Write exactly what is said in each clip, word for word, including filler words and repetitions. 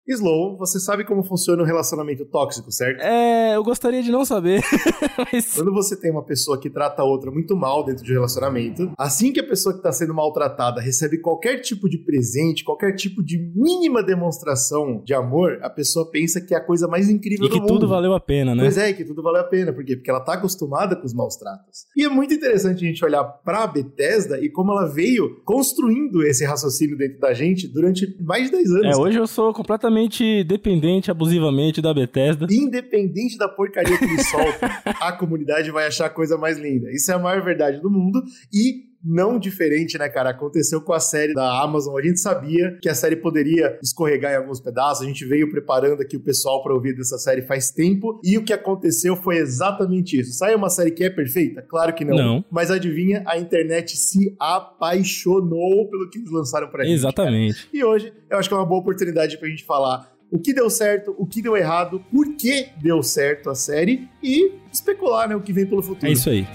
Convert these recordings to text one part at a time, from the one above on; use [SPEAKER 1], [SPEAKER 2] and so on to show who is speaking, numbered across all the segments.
[SPEAKER 1] Slow, você sabe como funciona um relacionamento tóxico, certo?
[SPEAKER 2] É, eu gostaria de não saber. Mas...
[SPEAKER 1] Quando você tem uma pessoa que trata a outra muito mal dentro de um relacionamento, assim que a pessoa que está sendo maltratada recebe qualquer tipo de presente, qualquer tipo de mínima demonstração de amor, a pessoa pensa que é a coisa mais incrível
[SPEAKER 2] e
[SPEAKER 1] do mundo.
[SPEAKER 2] E que tudo valeu a pena, né?
[SPEAKER 1] Pois é, que tudo valeu a pena. Por quê? Porque ela tá acostumada com os maus tratos. E é muito interessante a gente olhar pra Bethesda e como ela veio construindo esse raciocínio dentro da gente durante mais de dez anos.
[SPEAKER 2] É, hoje eu sou completamente dependente abusivamente da Bethesda.
[SPEAKER 1] Independente da porcaria que eles soltam, a comunidade vai achar a coisa mais linda. Isso é a maior verdade do mundo e não diferente, né, cara? Aconteceu com a série da Amazon. A gente sabia que a série poderia escorregar em alguns pedaços. A gente veio preparando aqui o pessoal para ouvir dessa série faz tempo. E o que aconteceu foi exatamente isso. Sai uma série que é perfeita? Claro que não.
[SPEAKER 2] Não.
[SPEAKER 1] Mas adivinha? A internet se apaixonou pelo que eles lançaram pra gente.
[SPEAKER 2] Exatamente.
[SPEAKER 1] Cara. E hoje, eu acho que é uma boa oportunidade pra gente falar o que deu certo, o que deu errado, por que deu certo a série e especular, né, o que vem pelo futuro.
[SPEAKER 2] É isso aí.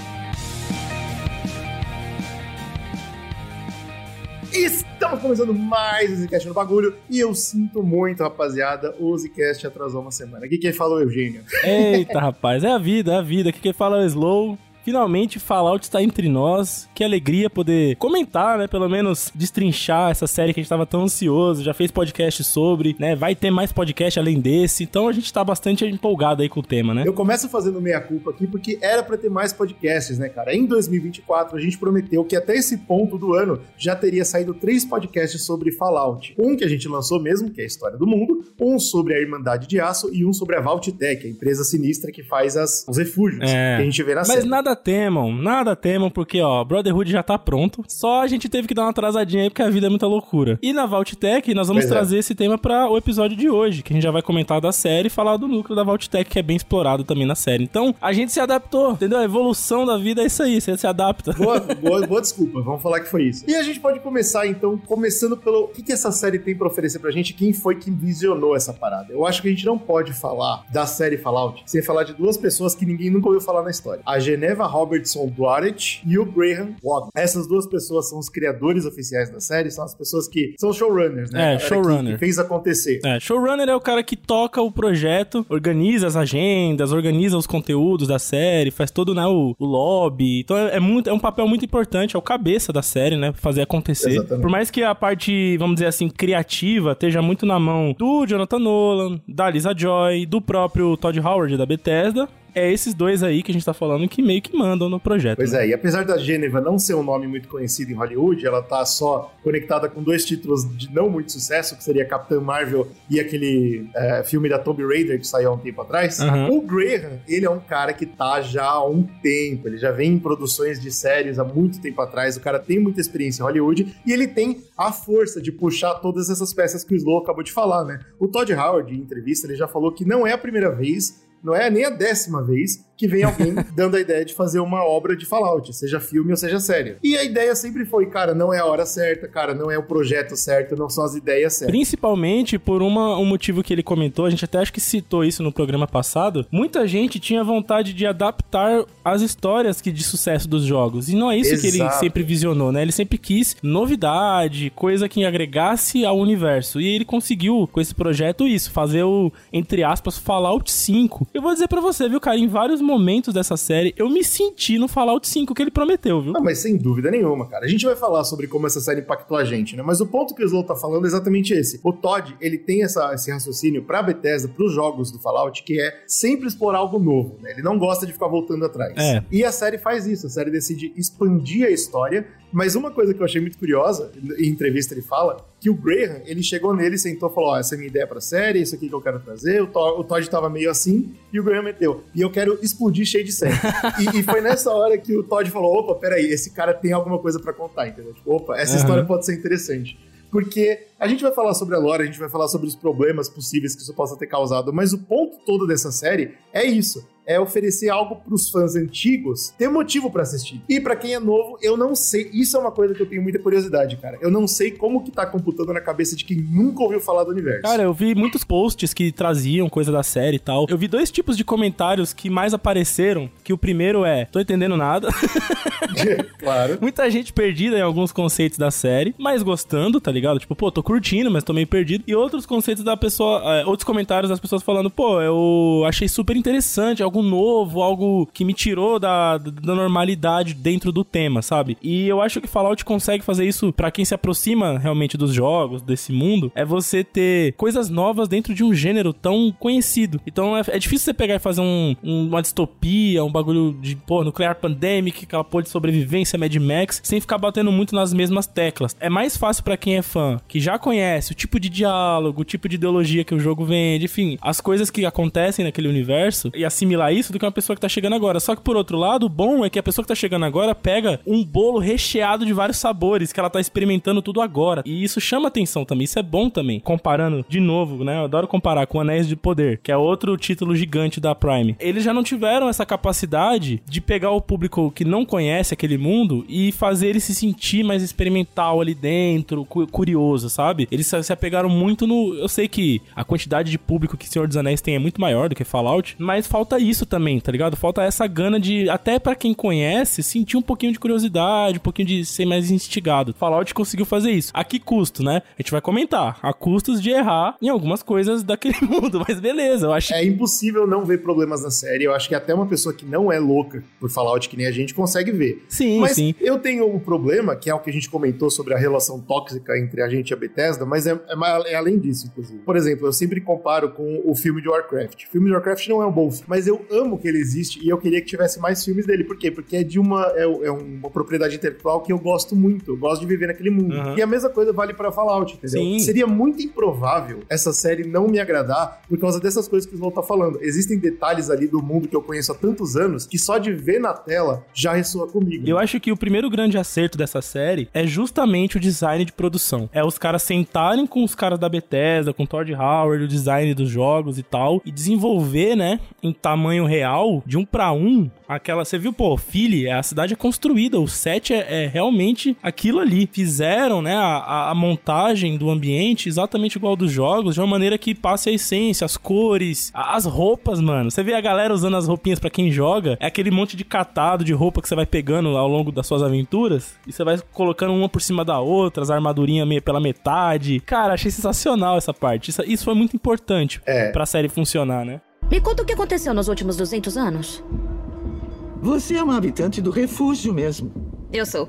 [SPEAKER 1] Estamos começando mais o Zcast no bagulho e eu sinto muito, rapaziada, o Zcast atrasou uma semana. Aqui quem falou é o Eugênio.
[SPEAKER 2] Eita, rapaz, é a vida, é a vida. Aqui quem fala é o Slow. Finalmente, Fallout está entre nós. Que alegria poder comentar, né? Pelo menos destrinchar essa série que a gente estava tão ansioso. Já fez podcast sobre, né? Vai ter mais podcast além desse. Então a gente está bastante empolgado aí com o tema, né?
[SPEAKER 1] Eu começo fazendo meia-culpa aqui porque era para ter mais podcasts, né, cara? Em dois mil e vinte e quatro a gente prometeu que até esse ponto do ano já teria saído três podcasts sobre Fallout. Um que a gente lançou mesmo, que é a história do mundo. Um sobre a Irmandade de Aço e um sobre a Vault-Tec, a empresa sinistra que faz as, os refúgios
[SPEAKER 2] é,
[SPEAKER 1] que a gente vê na
[SPEAKER 2] mas
[SPEAKER 1] série.
[SPEAKER 2] Mas nada temam, nada temam, porque, ó, Brotherhood já tá pronto. Só a gente teve que dar uma atrasadinha aí, porque a vida é muita loucura. E na Vault-Tec, nós vamos pois trazer é. esse tema pra o episódio de hoje, que a gente já vai comentar da série e falar do núcleo da Vault-Tec, que é bem explorado também na série. Então, a gente se adaptou, entendeu? A evolução da vida é isso aí, você se adapta.
[SPEAKER 1] Boa, boa, boa desculpa, vamos falar que foi isso. E a gente pode começar, então, começando pelo... O que, que essa série tem pra oferecer pra gente? Quem foi que visionou essa parada? Eu acho que a gente não pode falar da série Fallout sem falar de duas pessoas que ninguém nunca ouviu falar na história. A Geneva Robertson Dworet e o Graham Wagner. Essas duas pessoas são os criadores oficiais da série, são as pessoas que são showrunners, né?
[SPEAKER 2] É, showrunner.
[SPEAKER 1] Que, que fez acontecer.
[SPEAKER 2] É, showrunner é o cara que toca o projeto, organiza as agendas, organiza os conteúdos da série, faz todo, né, o, o lobby. Então é, é, muito, é um papel muito importante, é o cabeça da série, né? Fazer acontecer.
[SPEAKER 1] Exatamente.
[SPEAKER 2] Por mais que a parte, vamos dizer assim, criativa esteja muito na mão do Jonathan Nolan, da Lisa Joy, do próprio Todd Howard da Bethesda, é esses dois aí que a gente tá falando que meio que mandam no projeto.
[SPEAKER 1] Pois
[SPEAKER 2] né?
[SPEAKER 1] é, e apesar da Geneva não ser um nome muito conhecido em Hollywood, ela tá só conectada com dois títulos de não muito sucesso, que seria Capitã Marvel e aquele é, filme da Tomb Raider que saiu há um tempo atrás. Uhum. O Graham, ele é um cara que tá já há um tempo, ele já vem em produções de séries há muito tempo atrás, o cara tem muita experiência em Hollywood e ele tem a força de puxar todas essas peças que o Slow acabou de falar, né? O Todd Howard, em entrevista, ele já falou que não é a primeira vez, não é nem a décima vez que vem alguém dando a ideia de fazer uma obra de Fallout, seja filme ou seja série. E a ideia sempre foi, cara, não é a hora certa, cara, não é o projeto certo, não são as ideias certas.
[SPEAKER 2] Principalmente por uma, um motivo que ele comentou, a gente até acho que citou isso no programa passado, muita gente tinha vontade de adaptar as histórias que de sucesso dos jogos, e não é isso Exato. que ele sempre visionou, né? Ele sempre quis novidade, coisa que agregasse ao universo, e ele conseguiu, com esse projeto, isso, fazer o, entre aspas, Fallout cinco. Eu vou dizer pra você, viu, cara, em vários momentos dessa série, eu me senti no Fallout cinco que ele prometeu, viu?
[SPEAKER 1] Ah, mas sem dúvida nenhuma, cara. A gente vai falar sobre como essa série impactou a gente, né? Mas o ponto que o Slow tá falando é exatamente esse. O Todd, ele tem essa, esse raciocínio pra Bethesda, pros jogos do Fallout, que é sempre explorar algo novo, né? Ele não gosta de ficar voltando atrás.
[SPEAKER 2] É.
[SPEAKER 1] E a série faz isso. A série decide expandir a história. Mas uma coisa que eu achei muito curiosa, em entrevista ele fala, que o Graham, ele chegou nele, sentou e falou, ó, essa é a minha ideia pra série, isso aqui que eu quero trazer, o, to- o Todd tava meio assim, e o Graham meteu, e eu quero explodir cheio de sangue. e, e foi nessa hora que o Todd falou, opa, peraí, esse cara tem alguma coisa pra contar, entendeu? Tipo, opa, essa uhum. história pode ser interessante. Porque a gente vai falar sobre a lore, a gente vai falar sobre os problemas possíveis que isso possa ter causado, mas o ponto todo dessa série é isso. É oferecer algo pros fãs antigos ter motivo pra assistir. E pra quem é novo, eu não sei. Isso é uma coisa que eu tenho muita curiosidade, cara. Eu não sei como que tá computando na cabeça de quem nunca ouviu falar do universo.
[SPEAKER 2] Cara, eu vi muitos posts que traziam coisa da série e tal. Eu vi dois tipos de comentários que mais apareceram. Que o primeiro é, tô entendendo nada.
[SPEAKER 1] Claro.
[SPEAKER 2] Muita gente perdida em alguns conceitos da série, mas gostando, tá ligado? Tipo, pô, tô curtindo, mas tô meio perdido. E outros conceitos da pessoa, é, outros comentários das pessoas falando, pô, eu achei super interessante, algo novo, algo que me tirou da, da normalidade dentro do tema, sabe? E eu acho que Fallout consegue fazer isso pra quem se aproxima realmente dos jogos, desse mundo, é você ter coisas novas dentro de um gênero tão conhecido. Então é, é difícil você pegar e fazer um, um, uma distopia, um bagulho de, pô, Nuclear Pandemic, aquela porra de sobrevivência, Mad Max, sem ficar batendo muito nas mesmas teclas. É mais fácil pra quem é fã, que já conhece o tipo de diálogo, o tipo de ideologia que o jogo vende, enfim, as coisas que acontecem naquele universo, e assimilar isso do que uma pessoa que tá chegando agora. Só que por outro lado, o bom é que a pessoa que tá chegando agora pega um bolo recheado de vários sabores, que ela tá experimentando tudo agora. E isso chama atenção também, isso é bom também. Comparando, de novo, né, eu adoro comparar com Anéis de Poder, que é outro título gigante da Prime. Eles já não tiveram essa capacidade de pegar o público que não conhece aquele mundo e fazer ele se sentir mais experimental ali dentro, cu- curioso, sabe? Eles se apegaram muito no... Eu sei que a quantidade de público que Senhor dos Anéis tem é muito maior do que Fallout, mas falta isso também, tá ligado? Falta essa gana de, até pra quem conhece, sentir um pouquinho de curiosidade, um pouquinho de ser mais instigado. Fallout conseguiu fazer isso. A que custo, né? A gente vai comentar. A custos de errar em algumas coisas daquele mundo, mas beleza, eu acho...
[SPEAKER 1] É impossível não ver problemas na série. Eu acho que até uma pessoa que não é louca por Fallout, que nem a gente, consegue ver.
[SPEAKER 2] Sim,
[SPEAKER 1] mas
[SPEAKER 2] sim.
[SPEAKER 1] Eu tenho um problema, que é o que a gente comentou sobre a relação tóxica entre a gente e a Bethesda, mas é, é, é além disso, inclusive. Por exemplo, eu sempre comparo com o filme de Warcraft. O filme de Warcraft não é um bom filme, mas eu amo que ele existe e eu queria que tivesse mais filmes dele. Por quê? Porque é de uma, é, é uma propriedade intelectual que eu gosto muito. Eu gosto de viver naquele mundo. Uhum. E a mesma coisa vale pra Fallout, entendeu? Sim. Seria muito improvável essa série não me agradar por causa dessas coisas que o Slow tá falando. Existem detalhes ali do mundo que eu conheço há tantos anos que só de ver na tela já ressoa comigo.
[SPEAKER 2] Eu acho que o primeiro grande acerto dessa série é justamente o design de produção. É os caras sentarem com os caras da Bethesda, com o Todd Howard, o design dos jogos e tal, e desenvolver, né, em tamanho real, de um pra um, aquela... Você viu, pô, Philly, a cidade é construída, o set é, é realmente aquilo ali. Fizeram, né, a, a montagem do ambiente exatamente igual ao dos jogos, de uma maneira que passe a essência, as cores, as roupas, mano. Você vê a galera usando as roupinhas pra quem joga, é aquele monte de catado de roupa que você vai pegando ao longo das suas aventuras, e você vai colocando uma por cima da outra, as armadurinhas meio pela metade. Cara, achei sensacional essa parte. Isso, isso foi muito importante é. pra série funcionar, né?
[SPEAKER 3] Me conta o que aconteceu nos últimos duzentos anos.
[SPEAKER 4] Você é uma habitante do refúgio mesmo.
[SPEAKER 3] Eu sou.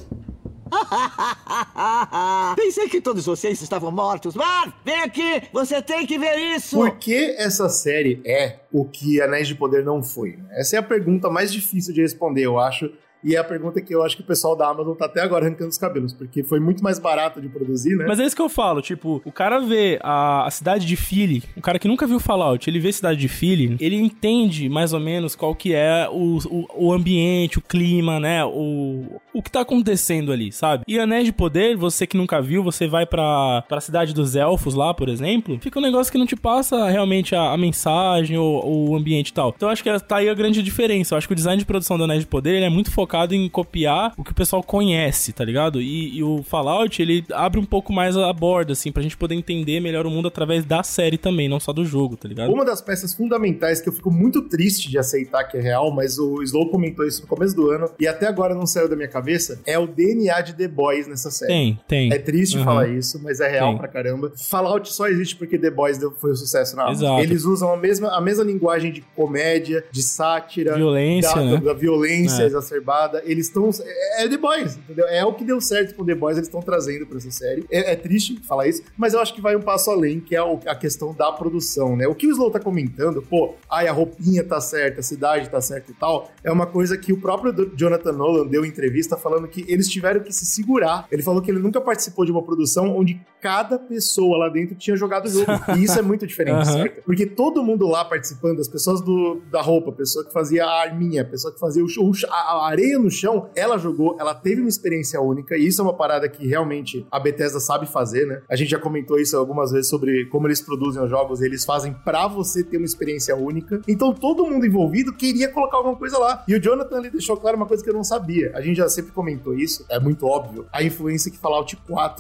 [SPEAKER 4] Pensei que todos vocês estavam mortos. Mar, vem aqui! Você tem que ver isso!
[SPEAKER 1] Por que essa série é o que Anéis de Poder não foi? Essa é a pergunta mais difícil de responder, eu acho. E é a pergunta que eu acho que o pessoal da Amazon tá até agora arrancando os cabelos, porque foi muito mais barato de produzir, né?
[SPEAKER 2] Mas é isso que eu falo, tipo, o cara vê a, a cidade de Philly, o cara que nunca viu Fallout, ele vê a cidade de Philly, ele entende mais ou menos qual que é o, o, o ambiente, o clima, né, o, o que tá acontecendo ali, sabe? E Anéis de Poder, você que nunca viu, você vai pra, pra cidade dos elfos lá, por exemplo, fica um negócio que não te passa realmente a, a mensagem ou o ambiente e tal. Então eu acho que tá aí a grande diferença. Eu acho que o design de produção do Anéis de Poder, ele é muito focado em copiar o que o pessoal conhece, tá ligado? E, e o Fallout, ele abre um pouco mais a borda, assim, pra gente poder entender melhor o mundo através da série também, não só do jogo, tá ligado?
[SPEAKER 1] Uma das peças fundamentais que eu fico muito triste de aceitar que é real, mas o Slow comentou isso no começo do ano, e até agora não saiu da minha cabeça, é o D N A de The Boys nessa série.
[SPEAKER 2] Tem, tem.
[SPEAKER 1] É triste uhum. falar isso, mas é real
[SPEAKER 2] tem.
[SPEAKER 1] pra caramba. Fallout só existe porque The Boys foi um sucesso na Amazon.
[SPEAKER 2] Exato.
[SPEAKER 1] Eles usam a mesma, a mesma linguagem de comédia, de sátira,
[SPEAKER 2] violência,
[SPEAKER 1] da,
[SPEAKER 2] né?
[SPEAKER 1] da violência
[SPEAKER 2] é.
[SPEAKER 1] exacerbada. Eles estão... É, é The Boys, entendeu? É o que deu certo com The Boys, eles estão trazendo pra essa série. É, é triste falar isso, mas eu acho que vai um passo além, que é o, a questão da produção, né? O que o Slow tá comentando, pô, ai, a roupinha tá certa, a cidade tá certa e tal, é uma coisa que o próprio Jonathan Nolan deu em entrevista falando que eles tiveram que se segurar. Ele falou que ele nunca participou de uma produção onde cada pessoa lá dentro tinha jogado o jogo. E isso é muito diferente, uhum. certo? Porque todo mundo lá participando, as pessoas do, da roupa, a pessoa que fazia a arminha, a pessoa que fazia o, o, a areia no chão, ela jogou, ela teve uma experiência única, e isso é uma parada que realmente a Bethesda sabe fazer, né? A gente já comentou isso algumas vezes sobre como eles produzem os jogos, eles fazem pra você ter uma experiência única. Então todo mundo envolvido queria colocar alguma coisa lá. E o Jonathan, ele deixou claro uma coisa que eu não sabia. A gente já sempre comentou isso, é muito óbvio. A influência que Fallout quatro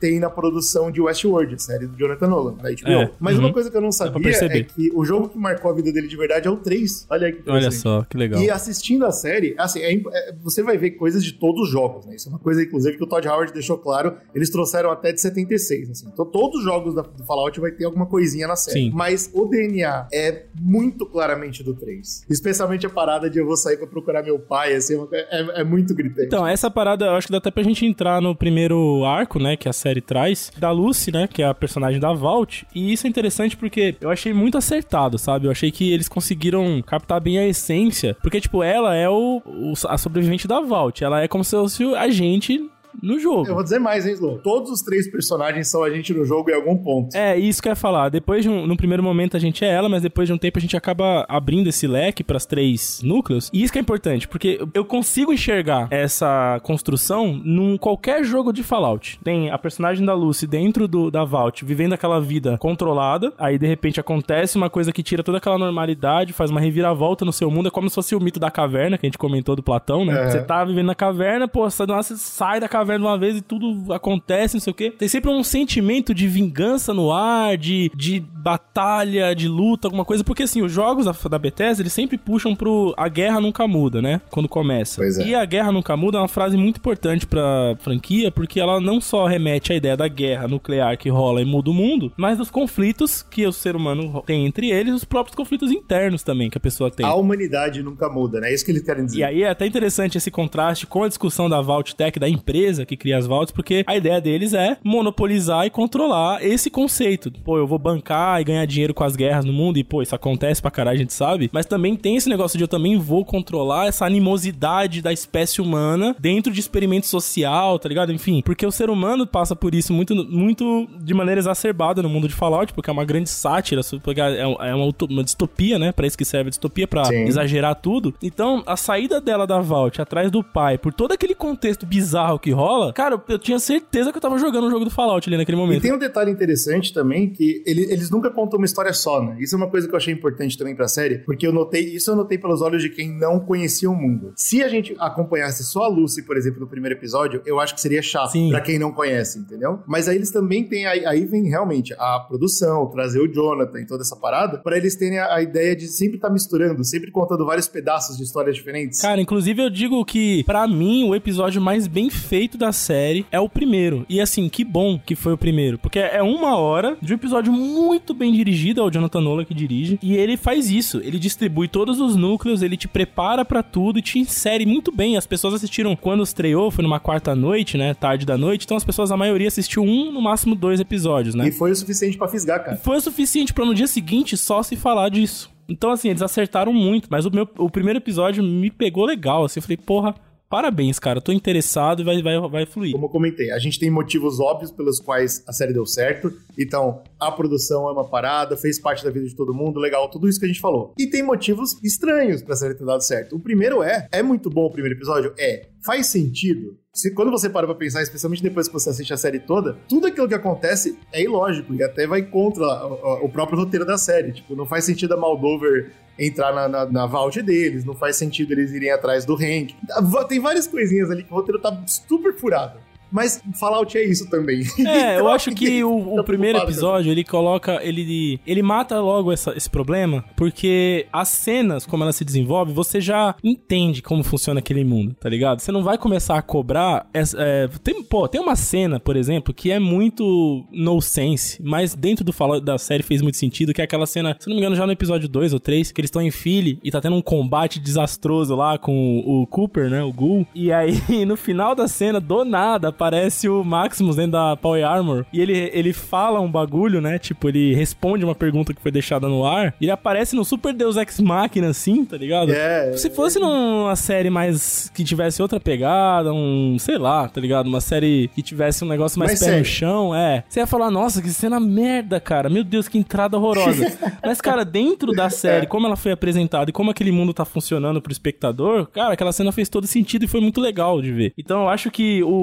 [SPEAKER 1] tem na produção de Westworld, a série do Jonathan Nolan, da H B O. É, Mas uhum. uma coisa que eu não sabia é que o jogo que marcou a vida dele de verdade é o três. Olha aí que
[SPEAKER 2] Olha só, que legal.
[SPEAKER 1] E assistindo a série, assim, é, é, você vai ver coisas de todos os jogos, né? Isso é uma coisa, inclusive, que o Todd Howard deixou claro. Eles trouxeram até de setenta e seis, assim. Então, todos os jogos da, do Fallout vai ter alguma coisinha na série.
[SPEAKER 2] Sim.
[SPEAKER 1] Mas o D N A é muito claramente do três. Especialmente a parada de eu vou sair pra procurar meu pai, assim, é, é muito gritante.
[SPEAKER 2] Então, essa parada, eu acho que dá até pra gente entrar no primeiro arco, né, que a série traz, da Lucy, né, que é a personagem da Vault. E isso é interessante porque eu achei muito acertado, sabe? Eu achei que eles conseguiram captar bem a essência. Porque, tipo, ela é o, o a sobrevivente da Vault. Ela é como se fosse a gente no jogo.
[SPEAKER 1] Eu vou dizer mais, hein, Slow? Todos os três personagens são a gente no jogo em algum ponto.
[SPEAKER 2] É, isso que eu ia falar. Depois de um, no primeiro momento a gente é ela, mas depois de um tempo a gente acaba abrindo esse leque pras três núcleos. E isso que é importante, porque eu consigo enxergar essa construção num qualquer jogo de Fallout. Tem a personagem da Lucy dentro do, da Vault, vivendo aquela vida controlada, aí de repente acontece uma coisa que tira toda aquela normalidade, faz uma reviravolta no seu mundo, é como se fosse o mito da caverna, que a gente comentou do Platão, né? É. Você tá vivendo na caverna, pô, você sai da caverna de uma vez e tudo acontece, não sei o quê. Tem sempre um sentimento de vingança no ar, de, de batalha, de luta, alguma coisa, porque assim, os jogos da, da Bethesda, eles sempre puxam pro a guerra nunca muda, né? Quando começa.
[SPEAKER 1] Pois é.
[SPEAKER 2] E a guerra nunca muda é uma frase muito importante pra franquia, porque ela não só remete à ideia da guerra nuclear que rola e muda o mundo, mas dos conflitos que o ser humano tem entre eles, os próprios conflitos internos também que a pessoa tem.
[SPEAKER 1] A humanidade nunca muda, né? É isso que eles querem dizer.
[SPEAKER 2] E aí é até interessante esse contraste com a discussão da Vault Tech, da empresa que cria as vaults, porque a ideia deles é monopolizar e controlar esse conceito. Pô, eu vou bancar e ganhar dinheiro com as guerras no mundo e, pô, isso acontece pra caralho, a gente sabe. Mas também tem esse negócio de eu também vou controlar essa animosidade da espécie humana dentro de experimento social, tá ligado? Enfim, porque o ser humano passa por isso muito, muito de maneira exacerbada no mundo de Fallout, porque é uma grande sátira, porque é uma, uma distopia, né? Pra isso que serve a distopia, pra Sim. exagerar tudo. Então, a saída dela da Vault atrás do pai, por todo aquele contexto bizarro que rola, cara, eu tinha certeza que eu tava jogando um jogo do Fallout ali naquele momento.
[SPEAKER 1] E tem um detalhe interessante também, que ele, eles nunca contam uma história só, né? Isso é uma coisa que eu achei importante também pra série, porque eu notei, isso eu notei pelos olhos de quem não conhecia o mundo. Se a gente acompanhasse só a Lucy, por exemplo, no primeiro episódio, eu acho que seria chato Sim. pra quem não conhece, entendeu? Mas aí eles também têm, aí, aí vem realmente a produção, trazer o Jonathan e toda essa parada, pra eles terem a, a ideia de sempre estar tá misturando, sempre contando vários pedaços de histórias diferentes.
[SPEAKER 2] Cara, inclusive eu digo que, pra mim, o episódio mais bem feito da série é o primeiro. E assim, que bom que foi o primeiro. Porque é uma hora de um episódio muito bem dirigido, é o Jonathan Nolan que dirige. E ele faz isso. Ele distribui todos os núcleos, ele te prepara pra tudo e te insere muito bem. As pessoas assistiram quando estreou, foi numa quarta noite, né? Tarde da noite. Então as pessoas, a maioria, assistiu um, no máximo dois episódios, né?
[SPEAKER 1] E foi o suficiente pra fisgar, cara.
[SPEAKER 2] E foi o suficiente pra no dia seguinte só se falar disso. Então, assim, eles acertaram muito. Mas o, meu, o primeiro episódio me pegou legal, assim. Eu falei, porra, parabéns, cara. Tô interessado e vai, vai, vai fluir.
[SPEAKER 1] Como eu comentei, a gente tem motivos óbvios pelos quais a série deu certo. Então, a produção é uma parada, fez parte da vida de todo mundo, legal, tudo isso que a gente falou. E tem motivos estranhos pra série ter dado certo. O primeiro é, é muito bom o primeiro episódio? É. Faz sentido? Se, quando você para pra pensar, especialmente depois que você assiste a série toda, tudo aquilo que acontece é ilógico e até vai contra o, o próprio roteiro da série. Tipo, não faz sentido a Moldover entrar na, na, na vault deles, não faz sentido eles irem atrás do Hank. Tem várias coisinhas ali que o roteiro tá super furado. Mas Fallout é isso também.
[SPEAKER 2] É, eu acho que o, o primeiro episódio, ele coloca, ele, ele mata logo essa, esse problema, porque as cenas, como elas se desenvolvem, você já entende como funciona aquele mundo, tá ligado? Você não vai começar a cobrar... É, tem, pô, tem uma cena, por exemplo, que é muito no-sense, mas dentro do Fallout da série fez muito sentido, que é aquela cena, se não me engano, já no episódio dois ou três, que eles estão em Philly e tá tendo um combate desastroso lá com o, o Cooper, né, o Ghoul, e aí no final da cena, do nada, aparece o Maximus dentro da Power Armor e ele, ele fala um bagulho, né? Tipo, ele responde uma pergunta que foi deixada no ar e ele aparece no Super Deus Ex Machina, assim, tá ligado?
[SPEAKER 1] É,
[SPEAKER 2] Se fosse é... numa série mais... que tivesse outra pegada, um... sei lá, tá ligado? Uma série que tivesse um negócio mais, mais pé sério. no chão, é. Você ia falar, nossa, que cena merda, cara. Meu Deus, que entrada horrorosa. Mas, cara, dentro da série, como ela foi apresentada e como aquele mundo tá funcionando pro espectador, cara, aquela cena fez todo sentido e foi muito legal de ver. Então, eu acho que o, o,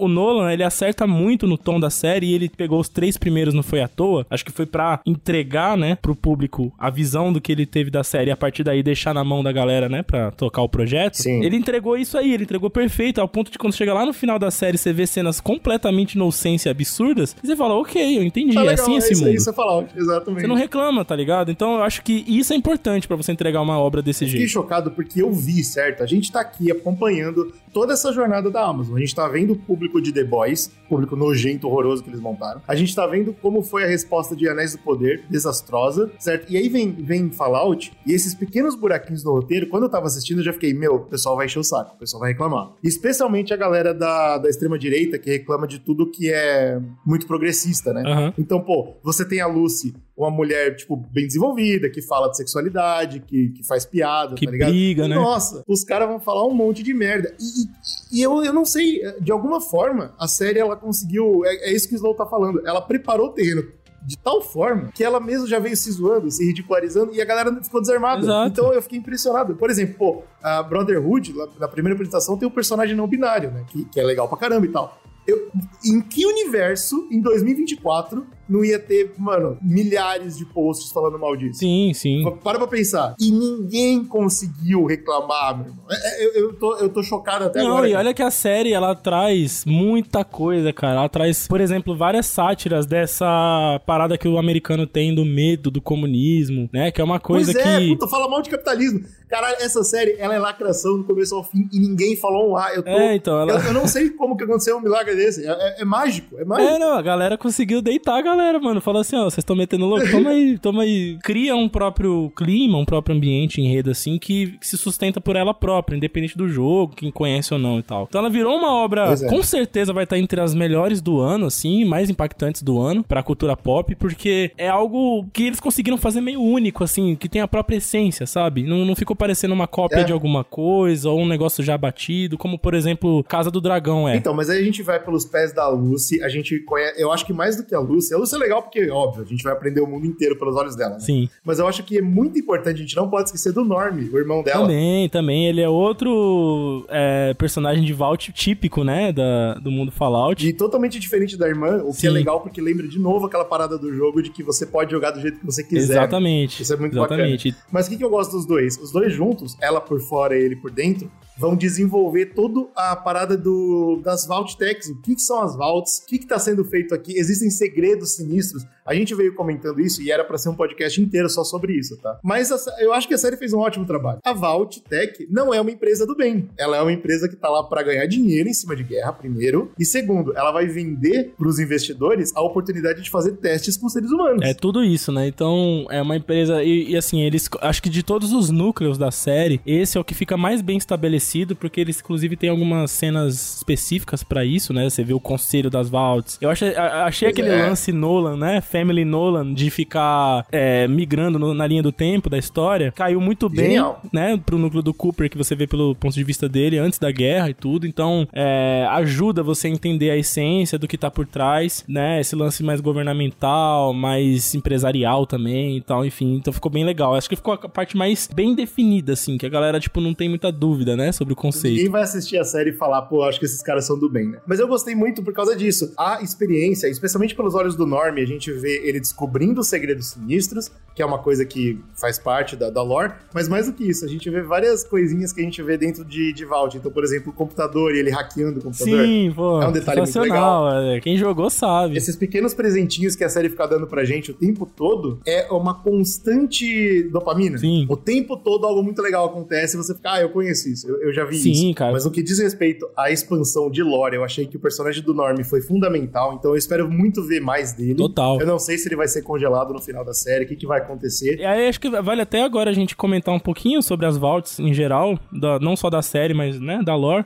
[SPEAKER 2] o Nolan, ele acerta muito no tom da série e ele pegou os três primeiros, não foi à toa. Acho que foi pra entregar, né, pro público a visão do que ele teve da série e a partir daí deixar na mão da galera, né, pra tocar o projeto.
[SPEAKER 1] Sim.
[SPEAKER 2] Ele entregou isso aí, ele entregou perfeito, ao ponto de quando chega lá no final da série, você vê cenas completamente inocência absurdas, e você fala, ok, eu entendi, tá, é legal, assim esse
[SPEAKER 1] é isso
[SPEAKER 2] mundo.
[SPEAKER 1] Aí, você fala, exatamente.
[SPEAKER 2] Você não reclama, tá ligado? Então eu acho que isso é importante pra você entregar uma obra desse
[SPEAKER 1] eu
[SPEAKER 2] jeito.
[SPEAKER 1] Fiquei chocado porque eu vi, certo? A gente tá aqui acompanhando toda essa jornada da Amazon. A gente tá vendo o público de The Boys, público nojento, horroroso que eles montaram. A gente tá vendo como foi a resposta de Anéis do Poder, desastrosa, certo? E aí vem, vem Fallout, e esses pequenos buraquinhos no roteiro, quando eu tava assistindo, eu já fiquei, meu, o pessoal vai encher o saco, o pessoal vai reclamar. Especialmente a galera da, da extrema-direita, que reclama de tudo que é muito progressista, né? Uhum. Então, pô, você tem a Lucy, uma mulher, tipo, bem desenvolvida, que fala de sexualidade, que, que faz piada,
[SPEAKER 2] que
[SPEAKER 1] tá ligado?
[SPEAKER 2] briga,
[SPEAKER 1] e,
[SPEAKER 2] né?
[SPEAKER 1] Nossa, os caras vão falar um monte de merda. E, e, e eu, eu não sei, de alguma forma, a série, ela conseguiu... É, é isso que o Slow tá falando. Ela preparou o terreno de tal forma que ela mesmo já veio se zoando, se ridicularizando, e a galera ficou desarmada. Exato. Então eu fiquei impressionado. Por exemplo, pô, a Brotherhood, na primeira apresentação, tem um personagem não binário, né? Que, que é legal pra caramba e tal. Eu, em que universo, em dois mil e vinte e quatro, não ia ter, mano, milhares de posts falando mal disso?
[SPEAKER 2] Sim, sim.
[SPEAKER 1] Para pra pensar. E ninguém conseguiu reclamar, meu irmão. Eu, eu, tô, eu tô chocado até
[SPEAKER 2] não,
[SPEAKER 1] agora.
[SPEAKER 2] Não, e
[SPEAKER 1] cara.
[SPEAKER 2] olha que a série, ela traz muita coisa, cara. Ela traz, por exemplo, várias sátiras dessa parada que o americano tem do medo do comunismo, né? Que é uma coisa
[SPEAKER 1] pois é,
[SPEAKER 2] que...
[SPEAKER 1] puta, fala mal de capitalismo. Caralho, essa série, ela é lacração do começo ao fim e ninguém falou um A. Eu, tô,
[SPEAKER 2] é, então, ela...
[SPEAKER 1] eu, eu não sei como que aconteceu um milagre desse. É, é, é mágico, é mágico.
[SPEAKER 2] É, não, a galera conseguiu deitar a galera, mano. Fala assim, ó, vocês estão metendo louco? Toma aí, toma aí. Cria um próprio clima, um próprio ambiente, enredo, assim, que, que se sustenta por ela própria, independente do jogo, quem conhece ou não e tal. Então ela virou uma obra, é. com certeza vai estar entre as melhores do ano, assim, mais impactantes do ano pra cultura pop, porque é algo que eles conseguiram fazer meio único, assim, que tem a própria essência, sabe? Não, não ficou parecendo uma cópia é. de alguma coisa, ou um negócio já batido, como, por exemplo, Casa do Dragão é.
[SPEAKER 1] Então, mas aí a gente vai pelos pés da Lucy, a gente conhece, eu acho que mais do que a Lucy, a Lucy é legal porque, óbvio, a gente vai aprender o mundo inteiro pelos olhos dela, né?
[SPEAKER 2] Sim.
[SPEAKER 1] Mas eu acho que é muito importante, a gente não pode esquecer do Norm, o irmão dela.
[SPEAKER 2] Também, também, ele é outro é, personagem de Vault típico, né, da, do mundo Fallout.
[SPEAKER 1] E totalmente diferente da irmã, o que Sim. é legal porque lembra de novo aquela parada do jogo de que você pode jogar do jeito que você quiser.
[SPEAKER 2] Exatamente.
[SPEAKER 1] Isso é muito
[SPEAKER 2] Exatamente.
[SPEAKER 1] bacana. Mas o que, que eu gosto dos dois? Os dois juntos, ela por fora e ele por dentro, vão desenvolver toda a parada do, das Vault Techs. O que, que são as Vaults? O que está sendo feito aqui? Existem segredos sinistros. A gente veio comentando isso e era pra ser um podcast inteiro só sobre isso, tá? Mas a, eu acho que a série fez um ótimo trabalho. A Vault Tech não é uma empresa do bem. Ela é uma empresa que tá lá pra ganhar dinheiro em cima de guerra, primeiro. E segundo, ela vai vender pros investidores a oportunidade de fazer testes com seres humanos.
[SPEAKER 2] É tudo isso, né? Então, é uma empresa... E, e assim, eles... Acho que de todos os núcleos da série, esse é o que fica mais bem estabelecido, porque eles, inclusive, têm algumas cenas específicas pra isso, né? Você vê o conselho das Vaults. Eu achei, achei aquele é. lance Nolan, né? Family Nolan, de ficar é, migrando no, na linha do tempo da história, caiu muito bem, Genial. né, pro núcleo do Cooper, que você vê pelo ponto de vista dele, antes da guerra e tudo, então é, ajuda você a entender a essência do que tá por trás, né, esse lance mais governamental, mais empresarial também e tal, enfim, então ficou bem legal, acho que ficou a parte mais bem definida, assim, que a galera, tipo, não tem muita dúvida, né, sobre o conceito.
[SPEAKER 1] Ninguém vai assistir a série e falar, pô, acho que esses caras são do bem, né, mas eu gostei muito por causa disso, a experiência, especialmente pelos olhos do Norm, a gente vê ele descobrindo os segredos sinistros, que é uma coisa que faz parte da, da lore, mas mais do que isso, a gente vê várias coisinhas que a gente vê dentro de, de Vault. Então, por exemplo, o computador e ele hackeando o computador.
[SPEAKER 2] Sim, pô.
[SPEAKER 1] É um detalhe muito legal.
[SPEAKER 2] É. Quem jogou sabe.
[SPEAKER 1] Esses pequenos presentinhos que a série fica dando pra gente o tempo todo é uma constante dopamina.
[SPEAKER 2] Sim.
[SPEAKER 1] O tempo todo algo muito legal acontece e você fica, ah, eu conheço isso, eu, eu já vi
[SPEAKER 2] Sim,
[SPEAKER 1] isso.
[SPEAKER 2] Sim, cara.
[SPEAKER 1] Mas no que diz respeito à expansão de lore, eu achei que o personagem do Norm foi fundamental, então eu espero muito ver mais dele.
[SPEAKER 2] Total.
[SPEAKER 1] Eu não sei se ele vai ser congelado no final da série, o que, que vai acontecer.
[SPEAKER 2] E aí acho que vale até agora a gente comentar um pouquinho sobre as Vaults em geral, da, não só da série, mas, né, da lore.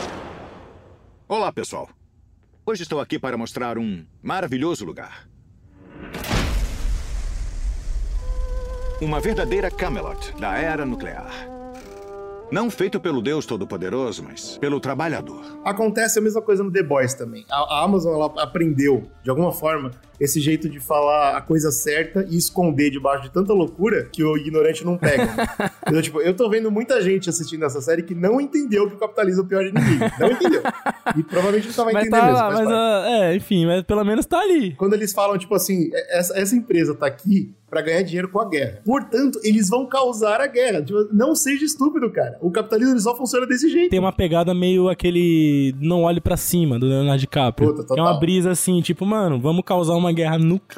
[SPEAKER 5] Olá, pessoal. Hoje estou aqui para mostrar um maravilhoso lugar. Uma verdadeira Camelot da era nuclear. Não feito pelo Deus Todo-Poderoso, mas pelo trabalhador.
[SPEAKER 1] Acontece a mesma coisa no The Boys também. A, a Amazon, ela aprendeu, de alguma forma, esse jeito de falar a coisa certa e esconder debaixo de tanta loucura que o ignorante não pega. Então, tipo, eu tô vendo muita gente assistindo essa série que não entendeu que o capitalismo é o pior inimigo. Não entendeu. E provavelmente não tava
[SPEAKER 2] mas
[SPEAKER 1] entendendo
[SPEAKER 2] tá
[SPEAKER 1] mesmo.
[SPEAKER 2] Lá, mas uh, é, enfim, mas pelo menos tá ali.
[SPEAKER 1] Quando eles falam, tipo assim, essa, essa empresa tá aqui pra ganhar dinheiro com a guerra. Portanto, eles vão causar a guerra. Tipo, não seja estúpido, cara. O capitalismo só funciona desse jeito.
[SPEAKER 2] Tem uma pegada meio aquele Não Olhe Pra Cima, do Leonardo DiCaprio.
[SPEAKER 1] Puta, total.
[SPEAKER 2] É uma brisa assim, tipo, mano, vamos causar uma guerra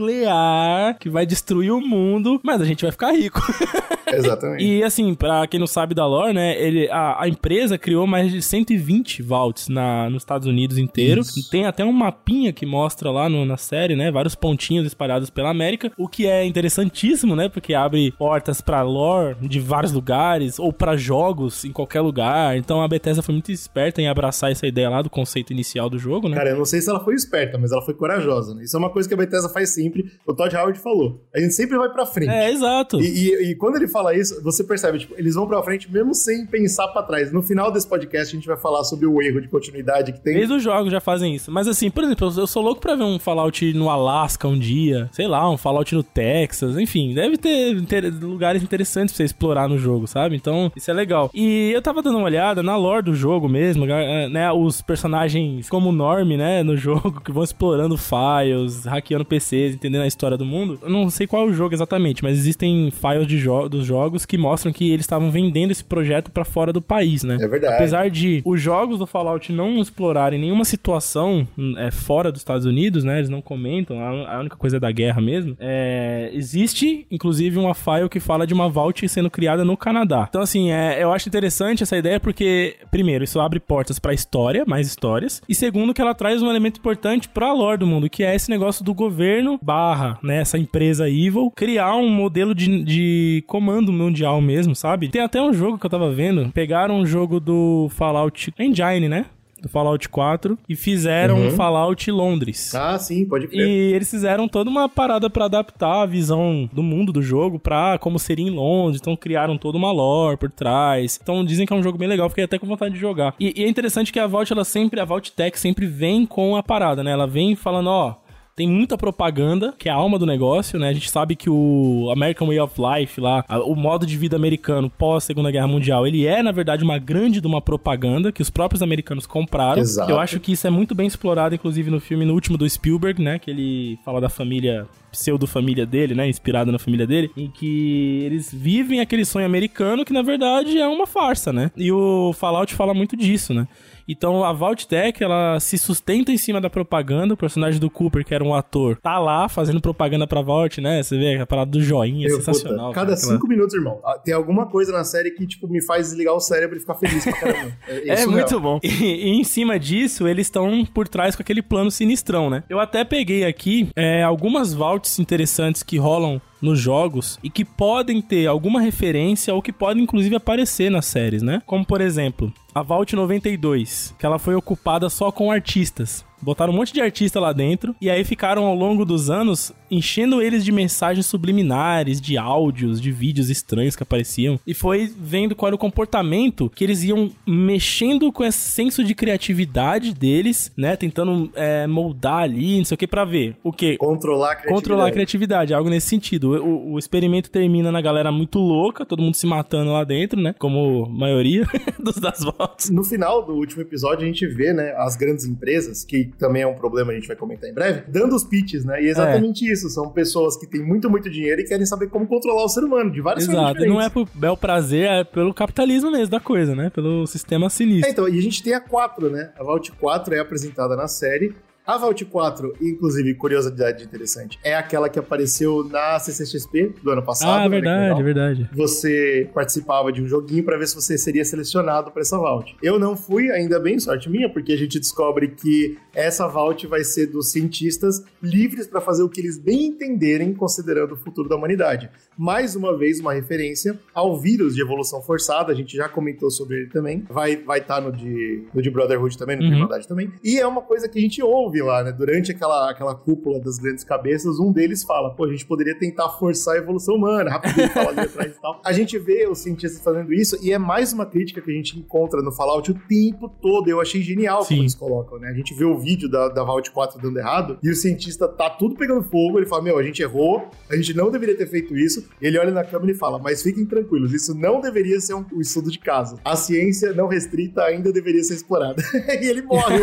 [SPEAKER 2] nuclear que vai destruir o mundo, mas a gente vai ficar rico.
[SPEAKER 1] Exatamente.
[SPEAKER 2] E assim, pra quem não sabe da lore, né, ele, a, a empresa criou mais de cento e vinte vaults na, nos Estados Unidos inteiro. Isso. Tem até um mapinha que mostra lá no, na série, né, vários pontinhos espalhados pela América, o que é interessantíssimo, né, porque abre portas pra lore de vários lugares, ou pra jogos em qualquer lugar. Então a Bethesda foi muito esperta em abraçar essa ideia lá do conceito inicial do jogo, né?
[SPEAKER 1] Cara, eu não sei se ela foi esperta, mas ela foi corajosa, né? Isso é uma coisa que a Bethesda faz sempre. O Todd Howard falou. A gente sempre vai pra frente.
[SPEAKER 2] É, exato.
[SPEAKER 1] E, e, e quando ele fala isso, você percebe, tipo, eles vão pra frente mesmo sem pensar pra trás. No final desse podcast, a gente vai falar sobre o erro de continuidade que tem.
[SPEAKER 2] Desde os jogos já fazem isso. Mas assim, por exemplo, eu sou louco pra ver um Fallout no Alasca um dia. Sei lá, um Fallout no Texas. Enfim, deve ter inter... lugares interessantes pra você explorar no jogo, sabe? Então, isso é legal. E eu tava dando uma olhada na lore do jogo mesmo, né? Os personagens como Norm, né? No jogo, que vão explorando files, hackeando P Cs, entendendo a história do mundo. Eu não sei qual é o jogo exatamente, mas existem files de jo- dos jogos que mostram que eles estavam vendendo esse projeto pra fora do país, né?
[SPEAKER 1] É verdade.
[SPEAKER 2] Apesar de os jogos do Fallout não explorarem nenhuma situação é, fora dos Estados Unidos, né? Eles não comentam, a, a única coisa é da guerra mesmo. É, existe, inclusive, uma file que fala de uma vault sendo criada no Canadá. Então, assim, é, eu acho interessante essa ideia porque, primeiro, isso abre portas pra história, mais histórias, e segundo, que ela traz um elemento importante pra lore do mundo, que é esse negócio do governo barra, né, essa empresa Evil, criar um modelo de, de comando mundial mesmo, sabe? Tem até um jogo que eu tava vendo, pegaram um jogo do Fallout Engine, né? Do Fallout quatro, e fizeram um Fallout Londres.
[SPEAKER 1] Ah, sim, pode crer.
[SPEAKER 2] E eles fizeram toda uma parada pra adaptar a visão do mundo do jogo pra como seria em Londres, então criaram toda uma lore por trás. Então dizem que é um jogo bem legal, fiquei até com vontade de jogar. E, e é interessante que a Vault, ela sempre, a Vault Tech sempre vem com a parada, né? Ela vem falando, ó, tem muita propaganda, que é a alma do negócio, né? A gente sabe que o American Way of Life lá, o modo de vida americano pós-Segunda Guerra Mundial, ele é, na verdade, uma grande de uma propaganda que os próprios americanos compraram.
[SPEAKER 1] Exato.
[SPEAKER 2] Eu acho que isso é muito bem explorado, inclusive, no filme, no último do Spielberg, né? Que ele fala da família, pseudo-família dele, né? Inspirada na família dele, em que eles vivem aquele sonho americano que, na verdade, é uma farsa, né? E o Fallout fala muito disso, né? Então a Vault Tech, ela se sustenta em cima da propaganda. O personagem do Cooper, que era um ator, tá lá fazendo propaganda pra Vault, né? Você vê a parada do joinha, é sensacional.
[SPEAKER 1] Puta, cada
[SPEAKER 2] cara,
[SPEAKER 1] cinco minutos, irmão, tem alguma coisa na série que, tipo, me faz desligar o cérebro e ficar feliz pra caramba.
[SPEAKER 2] É, é muito bom. E, e em cima disso, eles estão por trás com aquele plano sinistrão, né? Eu até peguei aqui é, algumas vaults interessantes que rolam nos jogos e que podem ter alguma referência ou que podem inclusive aparecer nas séries, né? Como, por exemplo, a Vault noventa e dois, que ela foi ocupada só com artistas. Botaram um monte de artista lá dentro e aí ficaram ao longo dos anos enchendo eles de mensagens subliminares, de áudios, de vídeos estranhos que apareciam. E foi vendo qual era o comportamento que eles iam mexendo com esse senso de criatividade deles, né? Tentando é, moldar ali, não sei o que, pra ver o que?
[SPEAKER 1] Controlar a criatividade.
[SPEAKER 2] Controlar a criatividade, algo nesse sentido. O, o experimento termina na galera muito louca, todo mundo se matando lá dentro, né? Como a maioria dos das voltas.
[SPEAKER 1] No final do último episódio, a gente vê, né, as grandes empresas, que também é um problema, a gente vai comentar em breve, dando os pitches, né? E é exatamente é. isso. São pessoas que têm muito, muito dinheiro e querem saber como controlar o ser humano, de várias formas diferentes.
[SPEAKER 2] Exato, não é por bel prazer, é pelo capitalismo mesmo da coisa, né? Pelo sistema sinistro.
[SPEAKER 1] É, então, e a gente tem a quatro, né? A Vault quatro é apresentada na série. A Vault quatro, inclusive, curiosidade interessante, é aquela que apareceu na C C X P do ano passado.
[SPEAKER 2] Ah, verdade, verdade.
[SPEAKER 1] Você participava de um joguinho pra ver se você seria selecionado pra essa Vault. Eu não fui, ainda bem, sorte minha, porque a gente descobre que essa Vault vai ser dos cientistas livres pra fazer o que eles bem entenderem, considerando o futuro da humanidade. Mais uma vez, uma referência ao vírus de evolução forçada, a gente já comentou sobre ele também. Vai estar vai tá no, de, no de Brotherhood também, no de
[SPEAKER 2] uhum.
[SPEAKER 1] Irmandade também. E é uma coisa que a gente ouve ouve lá, né? Durante aquela, aquela cúpula das grandes cabeças, um deles fala, pô, a gente poderia tentar forçar a evolução humana, rapidinho fala ali atrás e tal. A gente vê os cientistas fazendo isso, e é mais uma crítica que a gente encontra no Fallout o tempo todo. Eu achei genial Sim. como eles colocam, né? A gente vê o vídeo da, da Vault quatro dando errado, e o cientista tá tudo pegando fogo, ele fala, meu, a gente errou, a gente não deveria ter feito isso. Ele olha na câmera e fala, mas fiquem tranquilos, isso não deveria ser um, um estudo de caso. A ciência não restrita ainda deveria ser explorada. E ele morre.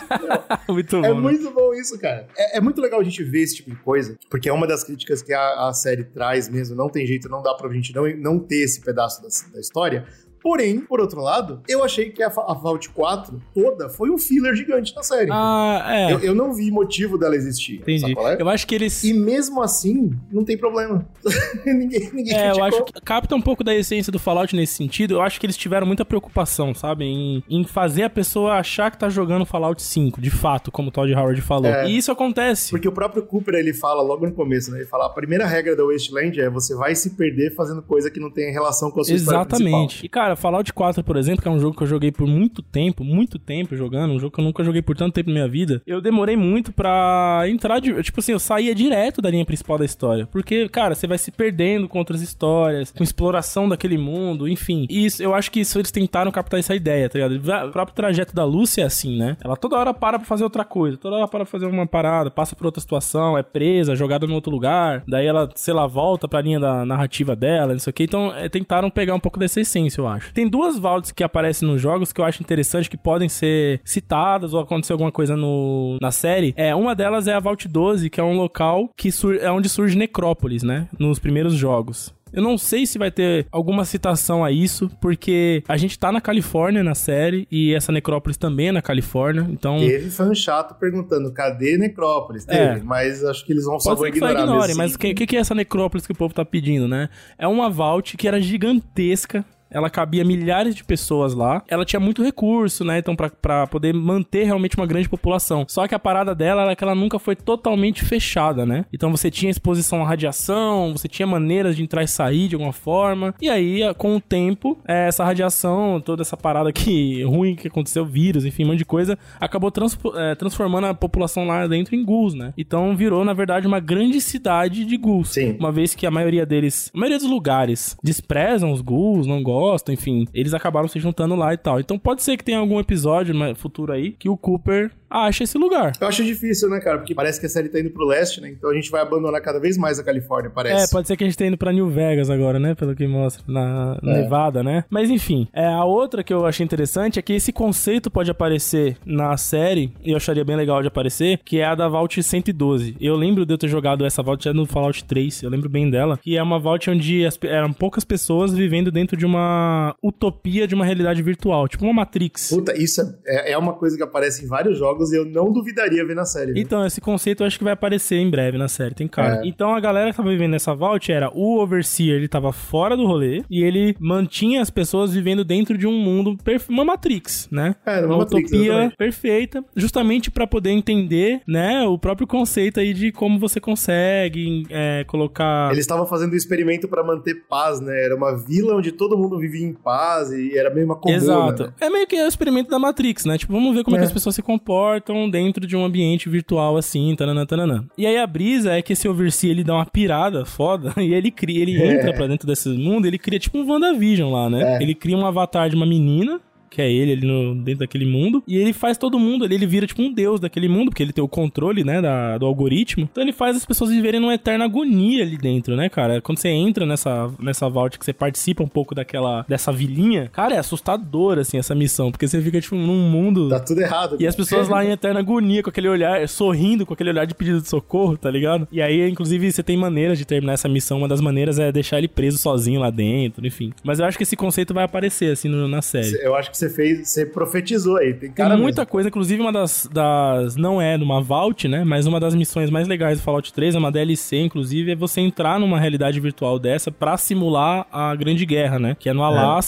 [SPEAKER 2] Muito bom.
[SPEAKER 1] É
[SPEAKER 2] né?
[SPEAKER 1] muito bom isso, cara. É, é muito legal a gente ver esse tipo de coisa, porque é uma das críticas que a, a série traz mesmo. Não tem jeito, não dá pra gente não, não ter esse pedaço da, da história. Porém, por outro lado, eu achei que a, a Vault quatro toda foi um filler gigante na série.
[SPEAKER 2] Ah, é.
[SPEAKER 1] Eu, eu não vi motivo dela existir.
[SPEAKER 2] Entendi. É? Eu acho que eles...
[SPEAKER 1] E mesmo assim, não tem problema. ninguém ninguém
[SPEAKER 2] É,
[SPEAKER 1] criticou.
[SPEAKER 2] eu acho que capta um pouco da essência do Fallout nesse sentido. Eu acho que eles tiveram muita preocupação, sabe? Em, em fazer a pessoa achar que tá jogando Fallout cinco, de fato, como o Todd Howard falou. É, e isso acontece.
[SPEAKER 1] Porque o próprio Cooper, ele fala logo no começo, né? Ele fala, a primeira regra da Wasteland é você vai se perder fazendo coisa que não tem relação com a sua história principal.
[SPEAKER 2] Exatamente. E, cara, Fallout quatro, por exemplo, que é um jogo que eu joguei por muito tempo, muito tempo jogando, um jogo que eu nunca joguei por tanto tempo na minha vida, eu demorei muito pra entrar, de, tipo assim, eu saía direto da linha principal da história, porque, cara, você vai se perdendo com outras histórias, com exploração daquele mundo, enfim. E isso, eu acho que isso eles tentaram captar essa ideia, tá ligado? O próprio trajeto da Lucy é assim, né? Ela toda hora para pra fazer outra coisa, toda hora para pra fazer uma parada, passa por outra situação, é presa, jogada em outro lugar, daí ela, sei lá, volta pra linha da narrativa dela, não sei o que, então é, tentaram pegar um pouco dessa essência, eu acho. Tem duas Vaults que aparecem nos jogos que eu acho interessante, que podem ser citadas ou acontecer alguma coisa no, na série. É, uma delas é a Vault doze, que é um local que sur- é onde surge Necrópolis, né? Nos primeiros jogos. Eu não sei se vai ter alguma citação a isso, porque a gente tá na Califórnia na série, e essa Necrópolis também é na Califórnia, então...
[SPEAKER 1] Teve fã chato perguntando, cadê Necrópolis? Teve, é. Mas acho que eles vão só
[SPEAKER 2] vão
[SPEAKER 1] ignorar mesmo.
[SPEAKER 2] Ignorem, mas o que, que é essa Necrópolis que o povo tá pedindo, né? É uma Vault que era gigantesca, ela cabia milhares de pessoas lá. Ela tinha muito recurso, né? Então, pra, pra poder manter realmente uma grande população. Só que a parada dela era que ela nunca foi totalmente fechada, né? Então, você tinha exposição à radiação, você tinha maneiras de entrar e sair de alguma forma. E aí, com o tempo, essa radiação, toda essa parada que ruim que aconteceu, vírus, enfim, um monte de coisa, acabou trans, é, transformando a população lá dentro em ghouls, né? Então, virou, na verdade, uma grande cidade de ghouls.
[SPEAKER 1] Sim.
[SPEAKER 2] Uma vez que a maioria deles, a maioria dos lugares, desprezam os ghouls, não gostam, gostam, enfim, eles acabaram se juntando lá e tal. Então pode ser que tenha algum episódio no futuro aí que o Cooper acha esse lugar.
[SPEAKER 1] Eu acho difícil, né, cara? Porque parece que a série tá indo pro leste, né? Então a gente vai abandonar cada vez mais a Califórnia, parece.
[SPEAKER 2] É, pode ser que a gente tá indo pra New Vegas agora, né? Pelo que mostra na é. Nevada, né? Mas enfim, é, a outra que eu achei interessante é que esse conceito pode aparecer na série, e eu acharia bem legal de aparecer, que é a da Vault cento e doze. Eu lembro de eu ter jogado essa Vault já no Fallout três, eu lembro bem dela, que é uma Vault onde as, eram poucas pessoas vivendo dentro de uma utopia de uma realidade virtual, tipo uma Matrix.
[SPEAKER 1] Puta, isso é, é uma coisa que aparece em vários jogos e eu não duvidaria ver na série. Viu?
[SPEAKER 2] Então, esse conceito eu acho que vai aparecer em breve na série, tem cara. É. Então, a galera que tava vivendo nessa Vault era o Overseer, ele tava fora do rolê e ele mantinha as pessoas vivendo dentro de um mundo, perfe... uma Matrix, né?
[SPEAKER 1] É, uma,
[SPEAKER 2] uma
[SPEAKER 1] Matrix,
[SPEAKER 2] utopia
[SPEAKER 1] exatamente.
[SPEAKER 2] perfeita, justamente pra poder entender, né, o próprio conceito aí de como você consegue é, colocar...
[SPEAKER 1] Eles estavam fazendo um experimento pra manter paz, né? Era uma vila onde todo mundo vivia em paz e era meio uma comuna.
[SPEAKER 2] Exato.
[SPEAKER 1] Né?
[SPEAKER 2] É meio que o experimento da Matrix, né? Tipo, vamos ver como é. é que as pessoas se comportam dentro de um ambiente virtual assim, tananã, tananã. E aí a brisa é que esse Overseer, ele dá uma pirada foda e ele cria, ele é. entra pra dentro desse mundo, ele cria tipo um WandaVision lá, né? É. Ele cria um avatar de uma menina, que é ele ali no, dentro daquele mundo, e ele faz todo mundo, ele, ele vira tipo um deus daquele mundo, porque ele tem o controle, né, da, do algoritmo, então ele faz as pessoas viverem numa eterna agonia ali dentro, né, cara? Quando você entra nessa, nessa Vault, que você participa um pouco daquela, dessa vilinha, cara, é assustador, assim, essa missão, porque você fica, tipo, num mundo...
[SPEAKER 1] Tá tudo errado.
[SPEAKER 2] E as pessoas lá em eterna agonia, com aquele olhar, sorrindo, com aquele olhar de pedido de socorro, tá ligado? E aí, inclusive, você tem maneiras de terminar essa missão, uma das maneiras é deixar ele preso sozinho lá dentro, enfim. Mas eu acho que esse conceito vai aparecer, assim, no, na série.
[SPEAKER 1] Eu acho que você fez, você profetizou aí, tem cara
[SPEAKER 2] Tem muita
[SPEAKER 1] mesmo.
[SPEAKER 2] coisa, inclusive uma das, das, não é numa Vault, né, mas uma das missões mais legais do Fallout três, é uma D L C, inclusive, é você entrar numa realidade virtual dessa pra simular a Grande Guerra, né, que é no Alasca, é.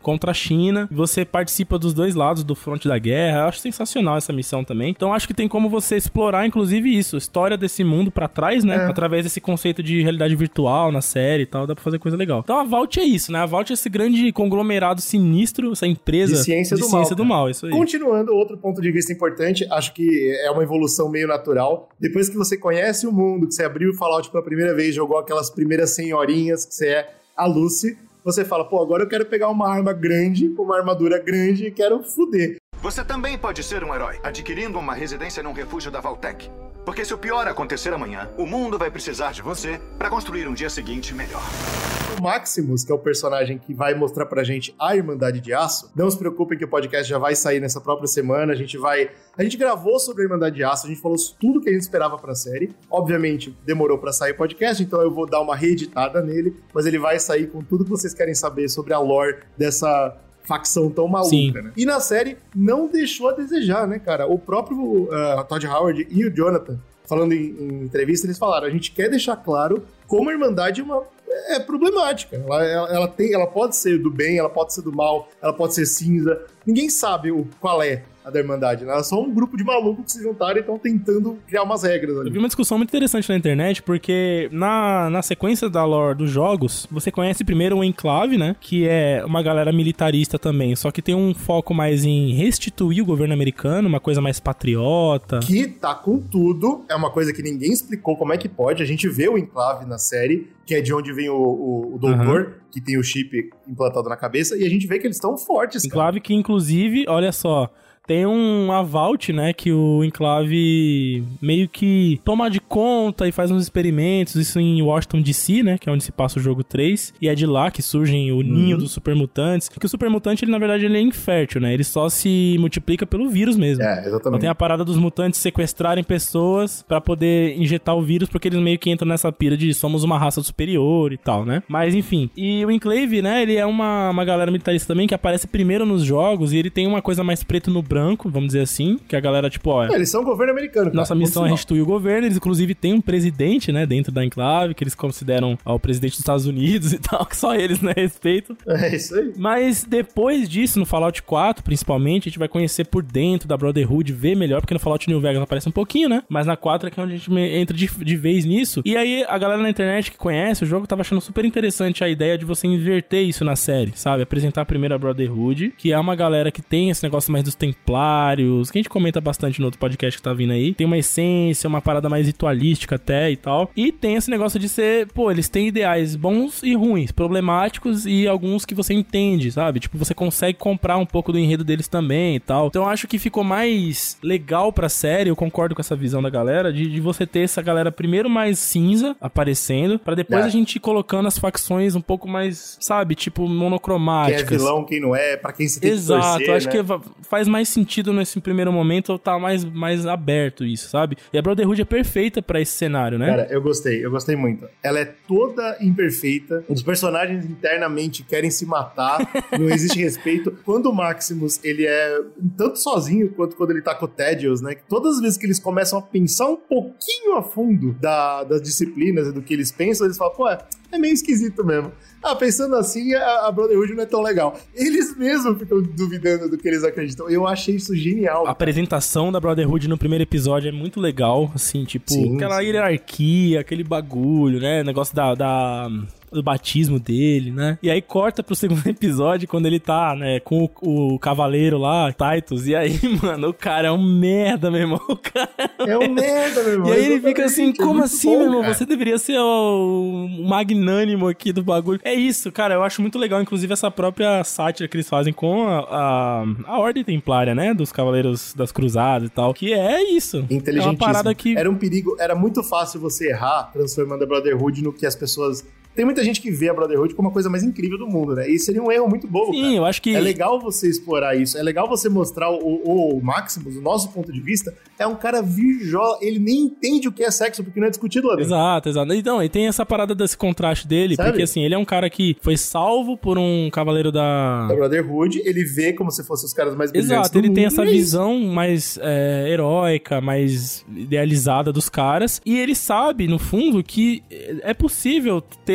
[SPEAKER 2] contra a China. Você participa dos dois lados do fronte da guerra. Eu acho sensacional essa missão também. Então acho que tem como você explorar, inclusive, isso. A história desse mundo pra trás, né? É. Através desse conceito de realidade virtual na série e tal. Dá pra fazer coisa legal. Então a Vault é isso, né? A Vault é esse grande conglomerado sinistro, essa empresa
[SPEAKER 1] de ciência,
[SPEAKER 2] de
[SPEAKER 1] do,
[SPEAKER 2] ciência
[SPEAKER 1] mal,
[SPEAKER 2] do mal. Isso aí.
[SPEAKER 1] Continuando, outro ponto de vista importante, acho que é uma evolução meio natural. Depois que você conhece o mundo, que você abriu o Fallout pela primeira vez, jogou aquelas primeiras cem horinhas, que você é a Lucy, você fala, pô, agora eu quero pegar uma arma grande, uma armadura grande e quero foder.
[SPEAKER 5] Você também pode ser um herói, adquirindo uma residência num refúgio da Vault-Tec. Porque se o pior acontecer amanhã, o mundo vai precisar de você para construir um dia seguinte melhor.
[SPEAKER 1] O Maximus, que é o personagem que vai mostrar pra gente a Irmandade de Aço, não se preocupem que o podcast já vai sair nessa própria semana, a gente vai... A gente gravou sobre a Irmandade de Aço, a gente falou tudo que a gente esperava pra série. Obviamente, demorou pra sair o podcast, então eu vou dar uma reeditada nele, mas ele vai sair com tudo que vocês querem saber sobre a lore dessa... facção tão maluca, Sim. né? E na série não deixou a desejar, né, cara? O próprio uh, Todd Howard e o Jonathan, falando em, em entrevista, eles falaram, a gente quer deixar claro como a Irmandade é, uma, é problemática. Ela, ela, ela, tem, ela pode ser do bem, ela pode ser do mal, ela pode ser cinza. Ninguém sabe o, qual é a da Irmandade, né? Ela é só um grupo de malucos que se juntaram e estão tentando criar umas regras ali.
[SPEAKER 2] Eu vi uma discussão muito interessante na internet, porque na, na sequência da lore dos jogos, você conhece primeiro o Enclave, né? Que é uma galera militarista também, só que tem um foco mais em restituir o governo americano, uma coisa mais patriota.
[SPEAKER 1] Que tá com tudo, é uma coisa que ninguém explicou como é que pode. A gente vê o Enclave na série, que é de onde vem o, o, o doutor, uhum. que tem o chip implantado na cabeça, e a gente vê que eles estão fortes, cara.
[SPEAKER 2] Enclave que, inclusive, olha só... Tem um a Vault, né, que o Enclave meio que toma de conta e faz uns experimentos, isso em Washington D C, né, que é onde se passa o jogo três, e é de lá que surgem o ninho uhum. dos supermutantes, porque o supermutante, ele na verdade, ele é infértil, né, ele só se multiplica pelo vírus mesmo.
[SPEAKER 1] É, exatamente.
[SPEAKER 2] Então tem a parada dos mutantes sequestrarem pessoas pra poder injetar o vírus, porque eles meio que entram nessa pira de somos uma raça superior e tal, né, mas enfim. E o Enclave, né, ele é uma, uma galera militarista também que aparece primeiro nos jogos, e ele tem uma coisa mais preto no branco, vamos dizer assim, que a galera, tipo, ó...
[SPEAKER 1] É, eles são o governo americano, cara.
[SPEAKER 2] Nossa missão é restituir o governo, eles inclusive têm um presidente, né, dentro da Enclave, que eles consideram ó, o presidente dos Estados Unidos e tal, que só eles, né, respeitam.
[SPEAKER 1] É isso aí.
[SPEAKER 2] Mas depois disso, no Fallout quatro, principalmente, a gente vai conhecer por dentro da Brotherhood, ver melhor, porque no Fallout New Vegas aparece um pouquinho, né, mas na quatro é que é onde a gente entra de, de vez nisso. E aí, a galera na internet que conhece o jogo tava achando super interessante a ideia de você inverter isso na série, sabe? Apresentar primeiro a Brotherhood, que é uma galera que tem esse negócio mais dos Templários, que a gente comenta bastante no outro podcast que tá vindo aí. Tem uma essência, uma parada mais ritualística até e tal. E tem esse negócio de ser, pô, eles têm ideais bons e ruins, problemáticos e alguns que você entende, sabe? Tipo, você consegue comprar um pouco do enredo deles também e tal. Então eu acho que ficou mais legal pra série, eu concordo com essa visão da galera, de, de você ter essa galera primeiro mais cinza aparecendo, pra depois é. a gente ir colocando as facções um pouco mais, sabe? Tipo, monocromáticas.
[SPEAKER 1] Quem é vilão, quem não é, pra quem você tem
[SPEAKER 2] Exato,
[SPEAKER 1] que torcer,
[SPEAKER 2] acho
[SPEAKER 1] né?
[SPEAKER 2] que faz mais sentido nesse primeiro momento tá mais, mais aberto isso, sabe? E a Brotherhood é perfeita pra esse cenário, né?
[SPEAKER 1] Cara, eu gostei, eu gostei muito. Ela é toda imperfeita, os personagens internamente querem se matar, não existe respeito. Quando o Maximus, ele é tanto sozinho quanto quando ele tá com o Thaddeus, né? Que todas as vezes que eles começam a pensar um pouquinho a fundo da, das disciplinas e do que eles pensam, eles falam, pô, é, é meio esquisito mesmo. Ah, pensando assim, a, a Brotherhood não é tão legal. Eles mesmos ficam duvidando do que eles acreditam. Eu achei isso genial.
[SPEAKER 2] A apresentação da Brotherhood no primeiro episódio é muito legal, assim, tipo, sim, aquela sim. hierarquia, aquele bagulho, né? Negócio da... da... do batismo dele, né? E aí corta pro segundo episódio, quando ele tá, né, com o, o cavaleiro lá, Titus, e aí, mano, o cara é um merda, meu irmão. O cara
[SPEAKER 1] é um merda, meu irmão.
[SPEAKER 2] E aí ele fica assim, como
[SPEAKER 1] é
[SPEAKER 2] assim,
[SPEAKER 1] bom,
[SPEAKER 2] meu irmão?
[SPEAKER 1] Cara.
[SPEAKER 2] Você deveria ser o, o magnânimo aqui do bagulho. É isso, cara, eu acho muito legal, inclusive, essa própria sátira que eles fazem com a, a, a Ordem Templária, né? Dos Cavaleiros das Cruzadas e tal, que é isso.
[SPEAKER 1] Inteligentíssimo.
[SPEAKER 2] É uma parada que...
[SPEAKER 1] Era um perigo, era muito fácil você errar, transformando a Brotherhood no que as pessoas... Tem muita gente que vê a Brotherhood como a coisa mais incrível do mundo, né? E seria um erro muito bobo,
[SPEAKER 2] Sim,
[SPEAKER 1] cara.
[SPEAKER 2] eu acho que...
[SPEAKER 1] É legal você explorar isso. É legal você mostrar o, o, o Maximus, o nosso ponto de vista, é um cara virgó. Ele nem entende o que é sexo, porque não é discutido lá dentro.
[SPEAKER 2] Exato, exato. Então, e tem essa parada desse contraste dele, Sabe? porque assim, ele é um cara que foi salvo por um cavaleiro da...
[SPEAKER 1] Da Brotherhood, ele vê como se fossem os caras mais brilhantes
[SPEAKER 2] Exato,
[SPEAKER 1] do
[SPEAKER 2] ele
[SPEAKER 1] mundo,
[SPEAKER 2] tem essa
[SPEAKER 1] é
[SPEAKER 2] visão mais é, heróica, mais idealizada dos caras, e ele sabe, no fundo, que é possível ter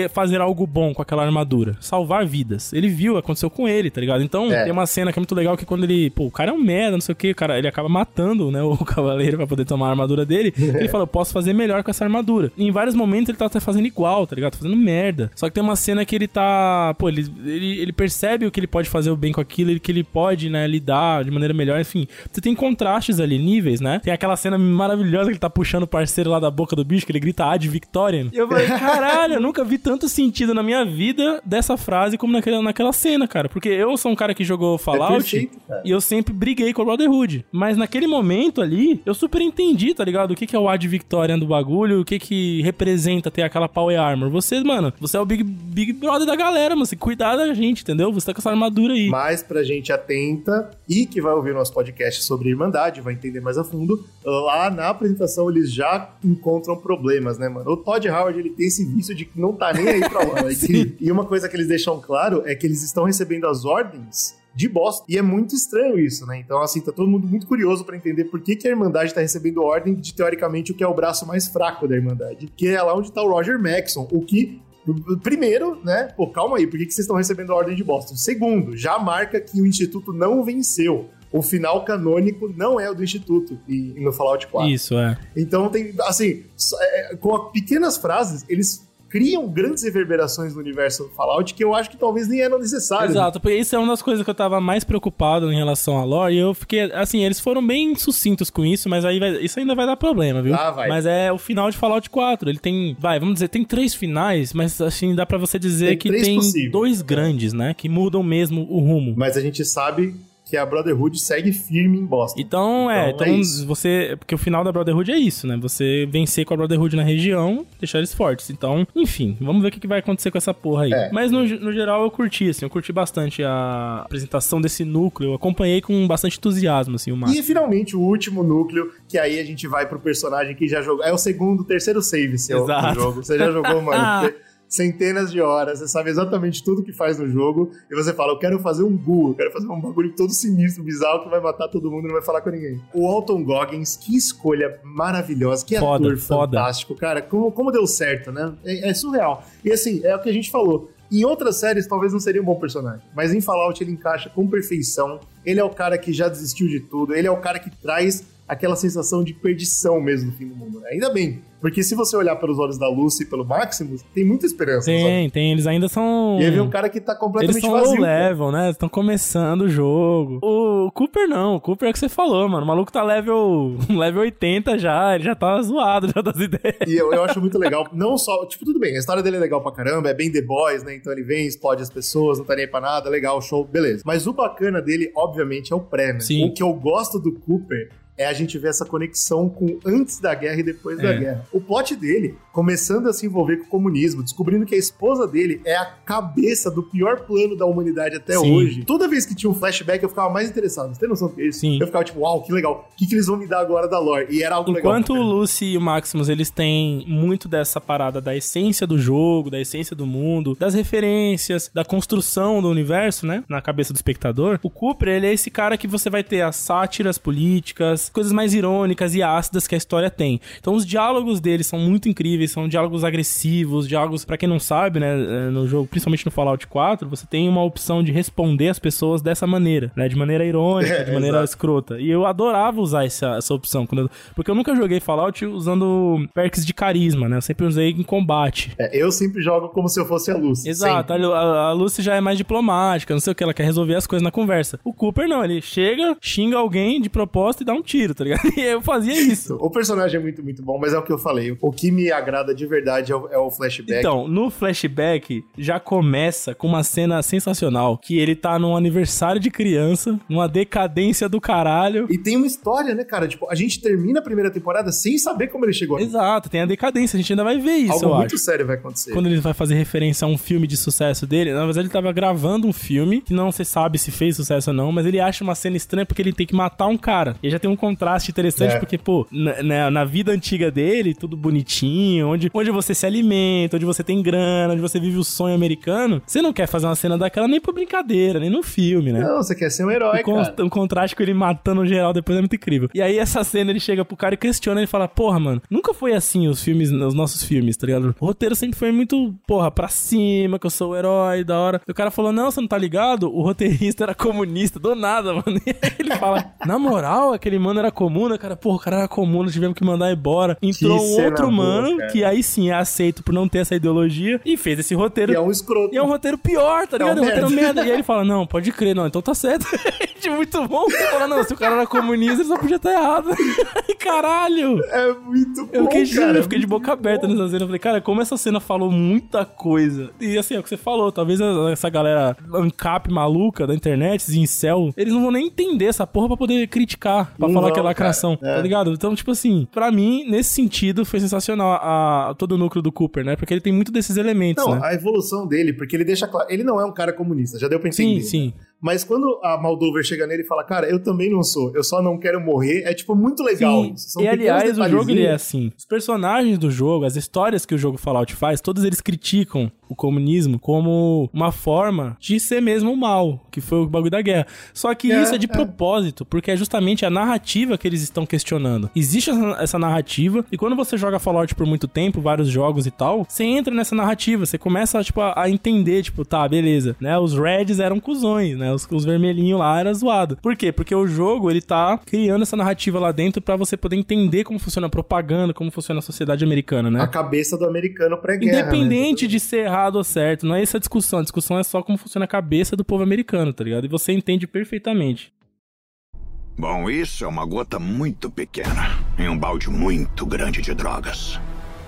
[SPEAKER 2] fazer algo bom com aquela armadura? Salvar vidas. Ele viu, aconteceu com ele, tá ligado? Então, é. tem uma cena que é muito legal que quando ele... Pô, o cara é um merda, não sei o que, cara, ele acaba matando, né, o cavaleiro pra poder tomar a armadura dele. Ele fala, eu posso fazer melhor com essa armadura. E em vários momentos ele tá até fazendo igual, tá ligado? Tá fazendo merda. Só que tem uma cena que ele tá... Pô, ele, ele, ele percebe o que ele pode fazer o bem com aquilo, que ele pode, né, lidar de maneira melhor, enfim. Você tem contrastes ali, níveis, né? Tem aquela cena maravilhosa que ele tá puxando o parceiro lá da boca do bicho, que ele grita Ad Victorian. E eu falei, caralho, eu nunca vi tanto sentido na minha vida dessa frase como naquela, naquela cena, cara. Porque eu sou um cara que jogou Fallout é perfeito, e eu sempre briguei com o Brotherhood. Mas naquele momento ali, eu super entendi, tá ligado? O que que é o Ad Victorian do bagulho, o que que representa ter aquela Power Armor. Você, mano, você é o Big, Big Brother da galera, mano. Você cuidar da gente, entendeu? Você tá com essa armadura aí.
[SPEAKER 1] Mas pra gente atenta e que vai ouvir o nosso podcast sobre Irmandade, vai entender mais a fundo, lá na apresentação eles já encontram problemas, né, mano? O Todd Howard, ele tem esse vício de que não tá nem aí pra lá. e, e uma coisa que eles deixam claro é que eles estão recebendo as ordens de Boston. E é muito estranho isso, né? Então, assim, tá todo mundo muito curioso pra entender por que, que a Irmandade tá recebendo ordem de, teoricamente, o que é o braço mais fraco da Irmandade, que é lá onde tá o Roger Maxson, o que... Primeiro, né? Pô, calma aí, por que, que vocês estão recebendo a ordem de Boston? Segundo, já marca que o Instituto não venceu. O final canônico não é o do Instituto e, e no Fallout quatro.
[SPEAKER 2] Isso, é.
[SPEAKER 1] Então, tem, assim, é, com pequenas frases, eles criam grandes reverberações no universo do Fallout que eu acho que talvez nem eram necessárias.
[SPEAKER 2] Exato, porque isso é uma das coisas que eu tava mais preocupado em relação à lore, e eu fiquei, assim, eles foram bem sucintos com isso, mas aí vai, isso ainda vai dar problema, viu?
[SPEAKER 1] Ah, vai.
[SPEAKER 2] Mas é o final de Fallout quatro, ele tem, vai, vamos dizer, tem três finais, mas assim, dá pra você dizer tem que tem possíveis. dois grandes, né, que mudam mesmo o rumo.
[SPEAKER 1] Mas a gente sabe que a Brotherhood segue firme em Boston.
[SPEAKER 2] Então, é, então, então é você... Porque o final da Brotherhood é isso, né? Você vencer com a Brotherhood na região, deixar eles fortes. Então, enfim, vamos ver o que vai acontecer com essa porra aí. É. Mas, no, no geral, eu curti, assim, eu curti bastante a apresentação desse núcleo. Eu acompanhei com bastante entusiasmo, assim, o Marco.
[SPEAKER 1] E, finalmente, o último núcleo, que aí a gente vai pro personagem que já jogou... É o segundo, terceiro save seu no jogo. Você já jogou, mano... centenas de horas, você sabe exatamente tudo que faz no jogo, e você fala, eu quero fazer um ghoul, eu quero fazer um bagulho todo sinistro, bizarro, que vai matar todo mundo e não vai falar com ninguém. O Alton Goggins, que escolha maravilhosa, que
[SPEAKER 2] foda,
[SPEAKER 1] ator
[SPEAKER 2] foda.
[SPEAKER 1] fantástico, cara, como, como deu certo, né? É, é surreal. E assim, é o que a gente falou, em outras séries talvez não seria um bom personagem, mas em Fallout ele encaixa com perfeição, ele é o cara que já desistiu de tudo, ele é o cara que traz aquela sensação de perdição mesmo no fim do mundo, né? Ainda bem, porque se você olhar pelos olhos da Lucy e pelo Maximus, tem muita esperança.
[SPEAKER 2] Tem, sabe? tem, eles ainda são...
[SPEAKER 1] E aí vem um cara que tá completamente vazio.
[SPEAKER 2] Eles são low level, né? Estão começando o jogo. O Cooper não, o Cooper é o que você falou, mano. O maluco tá level, level oitenta já, ele já tá zoado já das ideias.
[SPEAKER 1] E eu, eu acho muito legal, não só... Tipo, tudo bem, a história dele é legal pra caramba, é bem The Boys, né? Então ele vem, explode as pessoas, não tá nem aí pra nada, legal, show, beleza. Mas o bacana dele, obviamente, é o pré, né?
[SPEAKER 2] Sim.
[SPEAKER 1] O que eu gosto do Cooper é a gente ver essa conexão com antes da guerra e depois é. da guerra. O plot dele, começando a se envolver com o comunismo, descobrindo que a esposa dele é a cabeça do pior plano da humanidade até Sim. hoje. Toda vez que tinha um flashback, eu ficava mais interessado. Você tem noção do que é isso?
[SPEAKER 2] Sim.
[SPEAKER 1] Eu ficava tipo, uau, que legal. O que, que eles vão me dar agora da lore? E era algo
[SPEAKER 2] Enquanto
[SPEAKER 1] legal.
[SPEAKER 2] Enquanto o Lucy e o Maximus, eles têm muito dessa parada da essência do jogo, da essência do mundo, das referências, da construção do universo, né? Na cabeça do espectador. O Cooper, ele é esse cara que você vai ter as sátiras políticas, coisas mais irônicas e ácidas que a história tem. Então os diálogos deles são muito incríveis, são diálogos agressivos, diálogos, pra quem não sabe, né, no jogo, principalmente no Fallout quatro, você tem uma opção de responder as pessoas dessa maneira, né, de maneira irônica, é, de maneira exato. escrota. E eu adorava usar essa, essa opção, quando eu, porque eu nunca joguei Fallout usando perks de carisma, né, eu sempre usei em combate.
[SPEAKER 1] É, eu sempre jogo como se eu fosse a Lucy.
[SPEAKER 2] Exato, a, a Lucy já é mais diplomática, não sei o que, ela quer resolver as coisas na conversa. O Cooper não, ele chega, xinga alguém de propósito e dá um tiro, tá ligado? E eu fazia isso.
[SPEAKER 1] O personagem é muito, muito bom, mas é o que eu falei. O que me agrada de verdade é o, é o flashback.
[SPEAKER 2] Então, no flashback, já começa com uma cena sensacional, que ele tá num aniversário de criança, numa decadência do caralho.
[SPEAKER 1] E tem uma história, né, cara? Tipo, a gente termina a primeira temporada sem saber como ele chegou.
[SPEAKER 2] Exato, tem a decadência, a gente ainda vai ver isso,
[SPEAKER 1] Algo
[SPEAKER 2] eu
[SPEAKER 1] muito
[SPEAKER 2] acho.
[SPEAKER 1] sério vai acontecer.
[SPEAKER 2] Quando ele vai fazer referência a um filme de sucesso dele, na verdade ele tava gravando um filme, que não se sabe se fez sucesso ou não, mas ele acha uma cena estranha porque ele tem que matar um cara. E já tem um contraste interessante, é. porque, pô, na, na, na vida antiga dele, tudo bonitinho, sonho, onde, onde você se alimenta, onde você tem grana, onde você vive o sonho americano, você não quer fazer uma cena daquela nem por brincadeira, nem no filme, né?
[SPEAKER 1] Não, você quer ser um herói,
[SPEAKER 2] o con-
[SPEAKER 1] cara.
[SPEAKER 2] O contraste com ele matando o geral depois é muito incrível. E aí essa cena ele chega pro cara e questiona, ele fala, porra, mano, nunca foi assim os filmes, os nossos filmes, tá ligado? O roteiro sempre foi muito, porra, pra cima, que eu sou o herói, da hora. E o cara falou, não, você não tá ligado? O roteirista era comunista, do nada, mano. E aí ele fala, na moral, aquele mano era comuna, cara, porra, o cara era comuna, tivemos que mandar embora. Entrou um outro mano, boa, que aí sim é aceito por não ter essa ideologia, e fez esse roteiro.
[SPEAKER 1] E é um escroto.
[SPEAKER 2] E é um roteiro pior, tá ligado? É um,
[SPEAKER 1] é um
[SPEAKER 2] roteiro merda. E aí ele fala, não, pode crer, não, então tá certo. Muito bom. Ele fala, não, se o cara era comunista, ele só podia estar errado. Caralho.
[SPEAKER 1] É muito bom,
[SPEAKER 2] eu fiquei,
[SPEAKER 1] cara.
[SPEAKER 2] Eu fiquei de boca aberta nessa cena. Eu falei, cara, como essa cena falou muita coisa. E assim, é o que você falou, talvez essa galera ancap maluca da internet, incel, eles não vão nem entender essa porra pra poder criticar, pra
[SPEAKER 1] não
[SPEAKER 2] falar
[SPEAKER 1] não,
[SPEAKER 2] que é lacração, é. Tá ligado? Então, tipo assim, pra mim, nesse sentido, foi sensacional a, a, todo o núcleo do Cooper, né? Porque ele tem muito desses elementos,
[SPEAKER 1] não,
[SPEAKER 2] né?
[SPEAKER 1] A evolução dele, porque ele deixa claro, ele não é um cara comunista, já deu pra entender.
[SPEAKER 2] Sim, sim.
[SPEAKER 1] Mas quando a Moldover chega nele e fala, cara, eu também não sou, eu só não quero morrer, é tipo muito legal
[SPEAKER 2] Sim.
[SPEAKER 1] isso. São
[SPEAKER 2] e aliás, o jogo ele é
[SPEAKER 1] né?
[SPEAKER 2] assim, os personagens do jogo, as histórias que o jogo Fallout faz, todos eles criticam o comunismo como uma forma de ser mesmo o mal, que foi o bagulho da guerra. Só que é, isso é de é. propósito, porque é justamente a narrativa que eles estão questionando. Existe essa, essa narrativa, e quando você joga Fallout por muito tempo, vários jogos e tal, você entra nessa narrativa, você começa tipo, a, a entender, tipo, tá, beleza, né? Os Reds eram cuzões, né? Os, os vermelhinhos lá eram zoados. Por quê? Porque o jogo, ele tá criando essa narrativa lá dentro pra você poder entender como funciona a propaganda, como funciona a sociedade americana, né?
[SPEAKER 1] A cabeça do americano pré-guerra.
[SPEAKER 2] Independente
[SPEAKER 1] né?
[SPEAKER 2] de ser errado ou certo, não é essa a discussão. A discussão é só como funciona a cabeça do povo americano, tá ligado? E você entende perfeitamente.
[SPEAKER 5] Bom, isso é uma gota muito pequena em um balde muito grande de drogas.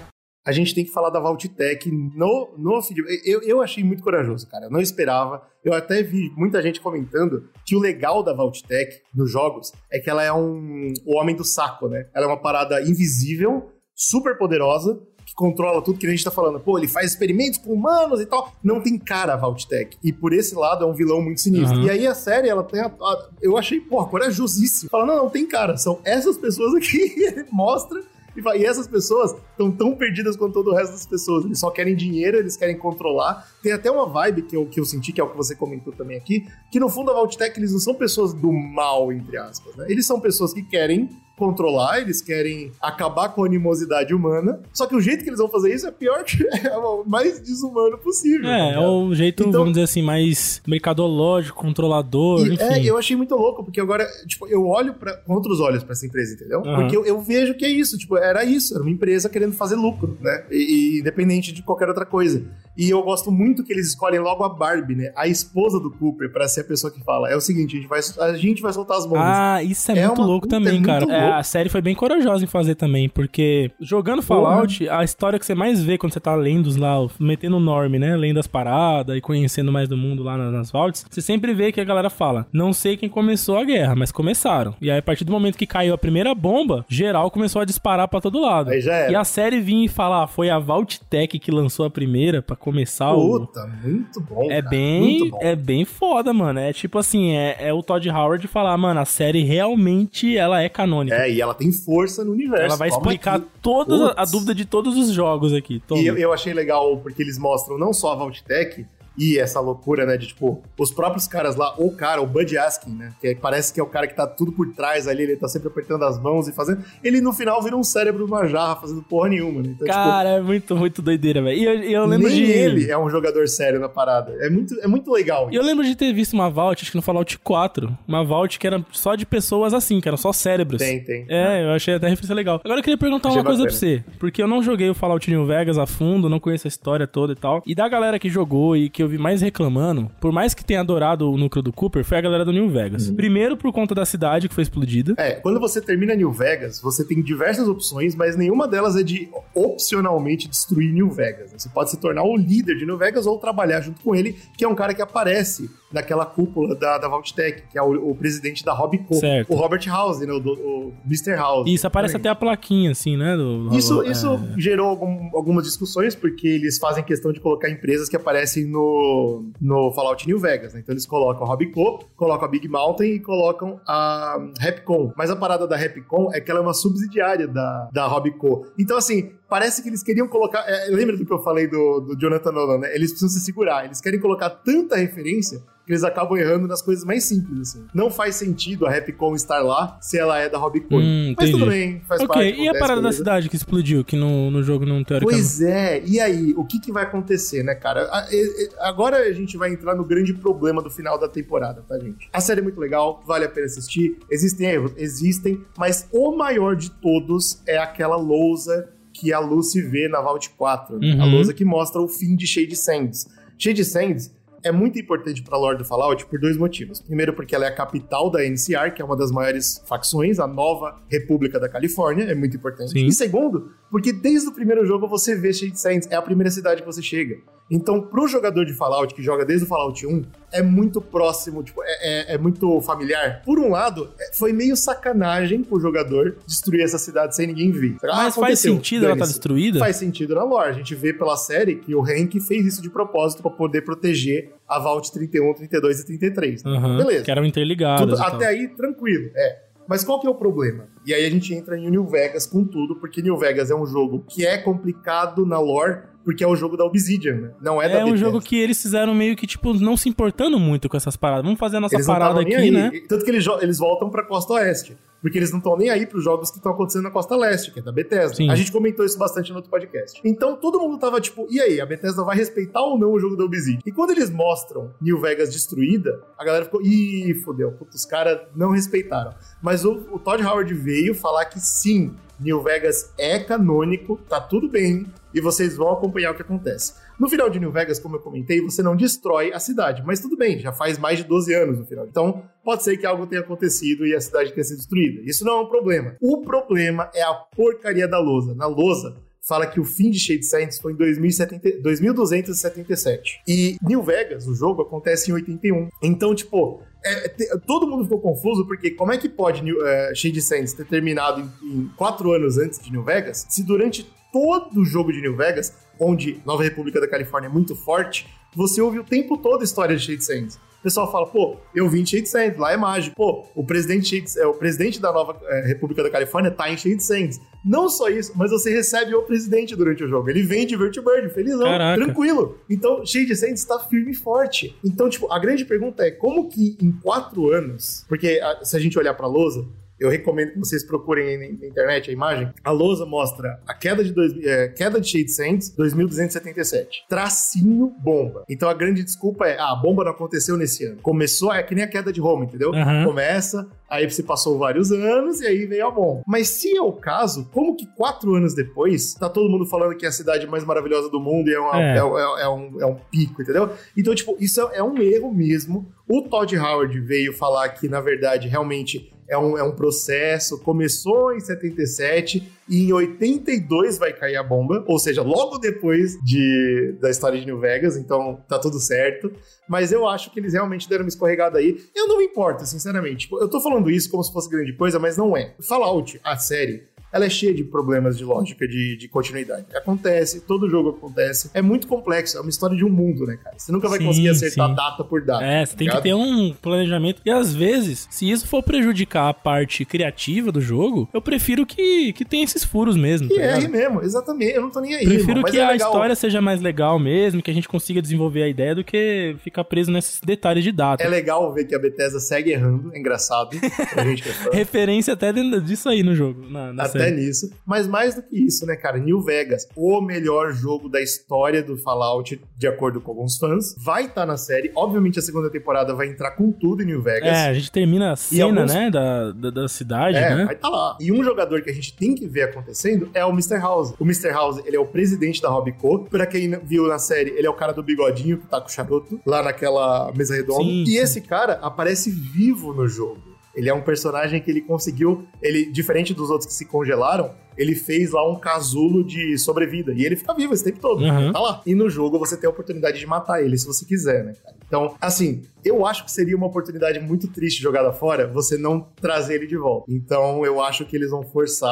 [SPEAKER 1] A gente tem que falar da Vault-Tec no, no eu, eu achei muito corajoso, cara. Eu não esperava. Eu até vi muita gente comentando que o legal da Vault-Tec nos jogos é que ela é um o homem do saco, né? Ela é uma parada invisível, super poderosa, que controla tudo, que a gente tá falando. Pô, ele faz experimentos com humanos e tal. Não tem cara a Vault-Tec. E por esse lado é um vilão muito sinistro. Uhum. E aí a série, ela tem a, a, eu achei, pô, corajosíssimo. Fala, não, não tem cara. São essas pessoas aqui. Ele mostra... E essas pessoas estão tão perdidas quanto todo o resto das pessoas. Eles só querem dinheiro, eles querem controlar. Tem até uma vibe que eu, que eu senti, que é o que você comentou também aqui, que no fundo a Vault-Tec, eles não são pessoas do mal, entre aspas, né? Eles são pessoas que querem controlar, eles querem acabar com a animosidade humana, só que o jeito que eles vão fazer isso é pior que é o mais desumano possível.
[SPEAKER 2] É, tá é o jeito, então, vamos dizer assim, mais mercadológico, controlador,
[SPEAKER 1] e,
[SPEAKER 2] enfim.
[SPEAKER 1] É, eu achei muito louco, porque agora, tipo, eu olho pra, com outros olhos pra essa empresa, entendeu? Uhum. Porque eu, eu vejo que é isso, tipo, era isso, era uma empresa querendo fazer lucro, né? E, e independente de qualquer outra coisa. E eu gosto muito que eles escolhem logo a Barbie, né? A esposa do Cooper, pra ser a pessoa que fala, é o seguinte, a gente vai, a gente vai soltar as bombas.
[SPEAKER 2] Ah, isso é, é muito uma, louco também, é muito cara. Louco. É, a série foi bem corajosa em fazer também, porque jogando Fallout, Porra. a história que você mais vê quando você tá lendo lá, metendo o norm, né? Lendo as paradas e conhecendo mais do mundo lá nas vaults, você sempre vê que a galera fala, não sei quem começou a guerra, mas começaram. E aí, a partir do momento que caiu a primeira bomba, geral começou a disparar pra todo lado.
[SPEAKER 1] Aí já era.
[SPEAKER 2] E a série vinha e falar, ah, foi a Vault-Tec que lançou a primeira pra começar o...
[SPEAKER 1] Puta, muito bom,
[SPEAKER 2] É
[SPEAKER 1] cara,
[SPEAKER 2] bem,
[SPEAKER 1] muito bom.
[SPEAKER 2] é bem foda, mano. É tipo assim, é, é o Todd Howard falar, mano, a série realmente, ela é canônica.
[SPEAKER 1] É, e ela tem força no universo.
[SPEAKER 2] Ela vai explicar toda a dúvida de todos os jogos aqui.
[SPEAKER 1] Toma. E eu, eu achei legal porque eles mostram não só a Vault-Tec e essa loucura, né, de tipo, os próprios caras lá, ou o cara, o Bud Askin, né, que parece que é o cara que tá tudo por trás ali, ele tá sempre apertando as mãos e fazendo, ele no final vira um cérebro numa jarra fazendo porra nenhuma, né? Então,
[SPEAKER 2] cara,
[SPEAKER 1] tipo,
[SPEAKER 2] é muito, muito doideira, velho. E eu, eu lembro
[SPEAKER 1] nem
[SPEAKER 2] de...
[SPEAKER 1] ele é um jogador sério na parada. É muito, é muito legal.
[SPEAKER 2] E eu lembro de ter visto uma Vault, acho que no Fallout quatro, uma Vault que era só de pessoas assim, que eram só cérebros.
[SPEAKER 1] Tem, tem.
[SPEAKER 2] É, eu achei até a referência legal. Agora eu queria perguntar achei uma coisa bacana. pra você, porque eu não joguei o Fallout New Vegas a fundo, não conheço a história toda e tal, e da galera que jogou e que eu vi mais reclamando, por mais que tenha adorado o núcleo do Cooper, foi a galera do New Vegas. Uhum. Primeiro por conta da cidade que foi explodida.
[SPEAKER 1] É, quando você termina New Vegas, você tem diversas opções, mas nenhuma delas é de opcionalmente destruir New Vegas. Você pode se tornar o líder de New Vegas ou trabalhar junto com ele, que é um cara que aparece naquela cúpula da, da Vault-Tec, que é o, o presidente da Hobbico.
[SPEAKER 2] Certo.
[SPEAKER 1] O Robert House, né? O, do, o mister House.
[SPEAKER 2] Isso, aparece também. Até a plaquinha, assim, né? Do,
[SPEAKER 1] isso
[SPEAKER 2] é...
[SPEAKER 1] isso gerou algum, algumas discussões, porque eles fazem questão de colocar empresas que aparecem no no, no Fallout New Vegas, né? Então eles colocam a Hobbyco, colocam a Big Mountain e colocam a Rapcon. Mas a parada da Rapcon é que ela é uma subsidiária da, da Hobbyco. Então, assim, parece que eles queriam colocar... É, lembra do que eu falei do, do Jonathan Nolan, né? Eles precisam se segurar. Eles querem colocar tanta referência que eles acabam errando nas coisas mais simples, assim. Não faz sentido a Rapcon estar lá se ela é da Hobbyco.
[SPEAKER 2] Hum,
[SPEAKER 1] mas tudo bem, faz
[SPEAKER 2] okay.
[SPEAKER 1] parte.
[SPEAKER 2] Ok, e a parada da cidade que explodiu, que no, no jogo não teoricamente...
[SPEAKER 1] Pois é, e aí? O que, que vai acontecer, né, cara? Agora a gente vai entrar no grande problema do final da temporada, tá, gente? A série é muito legal, vale a pena assistir. Existem erros? Existem, mas o maior de todos é aquela lousa que a Lucy vê na Vault quatro, né? Uhum. A lousa que mostra o fim de Shade Sands. Shade Sands é muito importante pra lore do Fallout por dois motivos. Primeiro, porque ela é a capital da N C R, que é uma das maiores facções, a Nova República da Califórnia, é muito importante. Sim. E segundo, porque desde o primeiro jogo você vê Shade Sands, é a primeira cidade que você chega. Então, pro jogador de Fallout, que joga desde o Fallout um, é muito próximo, tipo, é, é, é muito familiar. Por um lado, foi meio sacanagem pro jogador destruir essa cidade sem ninguém ver. Ah,
[SPEAKER 2] mas faz sentido ela tá destruída?
[SPEAKER 1] Faz sentido na lore. A gente vê pela série que o Hank fez isso de propósito pra poder proteger a Vault trinta e um, trinta e dois e trinta e três. Né?
[SPEAKER 2] Uhum,
[SPEAKER 1] beleza.
[SPEAKER 2] Que eram interligadas.
[SPEAKER 1] Até aí, tranquilo. É. Mas qual que é o problema? E aí a gente entra em New Vegas com tudo, porque New Vegas é um jogo que é complicado na lore, porque é o jogo da Obsidian, né? Não é, é da Bethesda.
[SPEAKER 2] É um jogo que eles fizeram meio que, tipo, não se importando muito com essas paradas. Vamos fazer a nossa eles parada aqui, aí, né?
[SPEAKER 1] Tanto que eles, eles voltam pra Costa Oeste. Porque eles não estão nem aí pros jogos que estão acontecendo na Costa Leste, que é da Bethesda. Sim. A gente comentou isso bastante no outro podcast. Então, todo mundo tava tipo, e aí, a Bethesda vai respeitar ou não o jogo da Obsidian? E quando eles mostram New Vegas destruída, a galera ficou, ih, fodeu, putz, os caras não respeitaram. Mas o, o Todd Howard veio falar que sim, New Vegas é canônico, tá tudo bem, e vocês vão acompanhar o que acontece. No final de New Vegas, como eu comentei, você não destrói a cidade, mas tudo bem, já faz mais de doze anos no final. Então, pode ser que algo tenha acontecido e a cidade tenha sido destruída. Isso não é um problema. O problema é a porcaria da lousa. Na lousa, fala que o fim de Shade Sands foi em dois mil duzentos e setenta e sete. E New Vegas, o jogo, acontece em oitenta e um. Então, tipo... É, te, todo mundo ficou confuso porque como é que pode New, uh, Shade Sands ter terminado em, em quatro anos antes de New Vegas, se durante todo o jogo de New Vegas, onde Nova República da Califórnia é muito forte, você ouve o tempo todo a história de Shade Sands. O pessoal fala, pô, eu vim em Shade Sands, lá é mágico. Pô, o presidente, Shade, é, o presidente da Nova é, República da Califórnia tá em Shade Sands. Não só isso, mas você recebe o presidente durante o jogo. Ele vem de Vertibird, felizão, Caraca. tranquilo. Então, Shade Sands tá firme e forte. Então, tipo, a grande pergunta é, como que em quatro anos... Porque a, se a gente olhar pra lousa... Eu recomendo que vocês procurem na internet a imagem. A lousa mostra a queda de, dois, é, queda de Shade Sands, dois mil duzentos e setenta e sete. Tracinho bomba. Então a grande desculpa é, ah, a bomba não aconteceu nesse ano. Começou, é que nem a queda de Roma, entendeu? Uhum. Começa, aí você passou vários anos e aí veio a bomba. Mas se é o caso, como que quatro anos depois, tá todo mundo falando que é a cidade mais maravilhosa do mundo e é, uma, é. É, é, é, um, é um pico, entendeu? Então, tipo, isso é um erro mesmo. O Todd Howard veio falar que, na verdade, realmente... É um, é um processo, começou em setenta e sete e em oitenta e dois vai cair a bomba, ou seja, logo depois de, da história de New Vegas, então tá tudo certo. Mas eu acho que eles realmente deram uma escorregada aí. Eu não me importo, sinceramente. Tipo, eu tô falando isso como se fosse grande coisa, mas não é. Fallout, a série... ela é cheia de problemas de lógica, de, de continuidade. Acontece, todo jogo acontece. É muito complexo, é uma história de um mundo, né, cara? Você nunca vai sim, conseguir acertar sim. data por data.
[SPEAKER 2] É, você tá tem ligado? que ter um planejamento. E às vezes, se isso for prejudicar a parte criativa do jogo, eu prefiro que, que tenha esses furos mesmo.
[SPEAKER 1] Que
[SPEAKER 2] tá
[SPEAKER 1] erre mesmo, exatamente. Eu não tô nem aí,
[SPEAKER 2] Prefiro
[SPEAKER 1] irmão, mas
[SPEAKER 2] que
[SPEAKER 1] é
[SPEAKER 2] a
[SPEAKER 1] legal.
[SPEAKER 2] história seja mais legal mesmo, que a gente consiga desenvolver a ideia do que ficar preso nesses detalhes de data.
[SPEAKER 1] É legal ver que a Bethesda segue errando, é engraçado. Pra gente que é fã.
[SPEAKER 2] Referência até disso aí no jogo. Na, na
[SPEAKER 1] até
[SPEAKER 2] série.
[SPEAKER 1] nisso. Mas mais do que isso, né, cara? New Vegas, o melhor jogo da história do Fallout, de acordo com alguns fãs, vai estar tá na série. Obviamente, a segunda temporada vai entrar com tudo em New Vegas.
[SPEAKER 2] É, a gente termina a cena, alguns... né, da, da, da cidade,
[SPEAKER 1] é,
[SPEAKER 2] né?
[SPEAKER 1] vai estar tá lá. E um jogador que a gente tem que ver acontecendo é o mister House. O mister House, ele é o presidente da Hobbyco. Pra quem viu na série, ele é o cara do bigodinho que tá com o charuto, lá naquela mesa redonda. Sim, e sim. esse cara aparece vivo no jogo. Ele é um personagem que ele conseguiu, ele, diferente dos outros que se congelaram, ele fez lá um casulo de sobrevida. E ele fica vivo esse tempo todo. Uhum. Tá lá. E no jogo você tem a oportunidade de matar ele, se você quiser, né, cara? Então, assim, eu acho que seria uma oportunidade muito triste jogada fora você não trazer ele de volta. Então, eu acho que eles vão forçar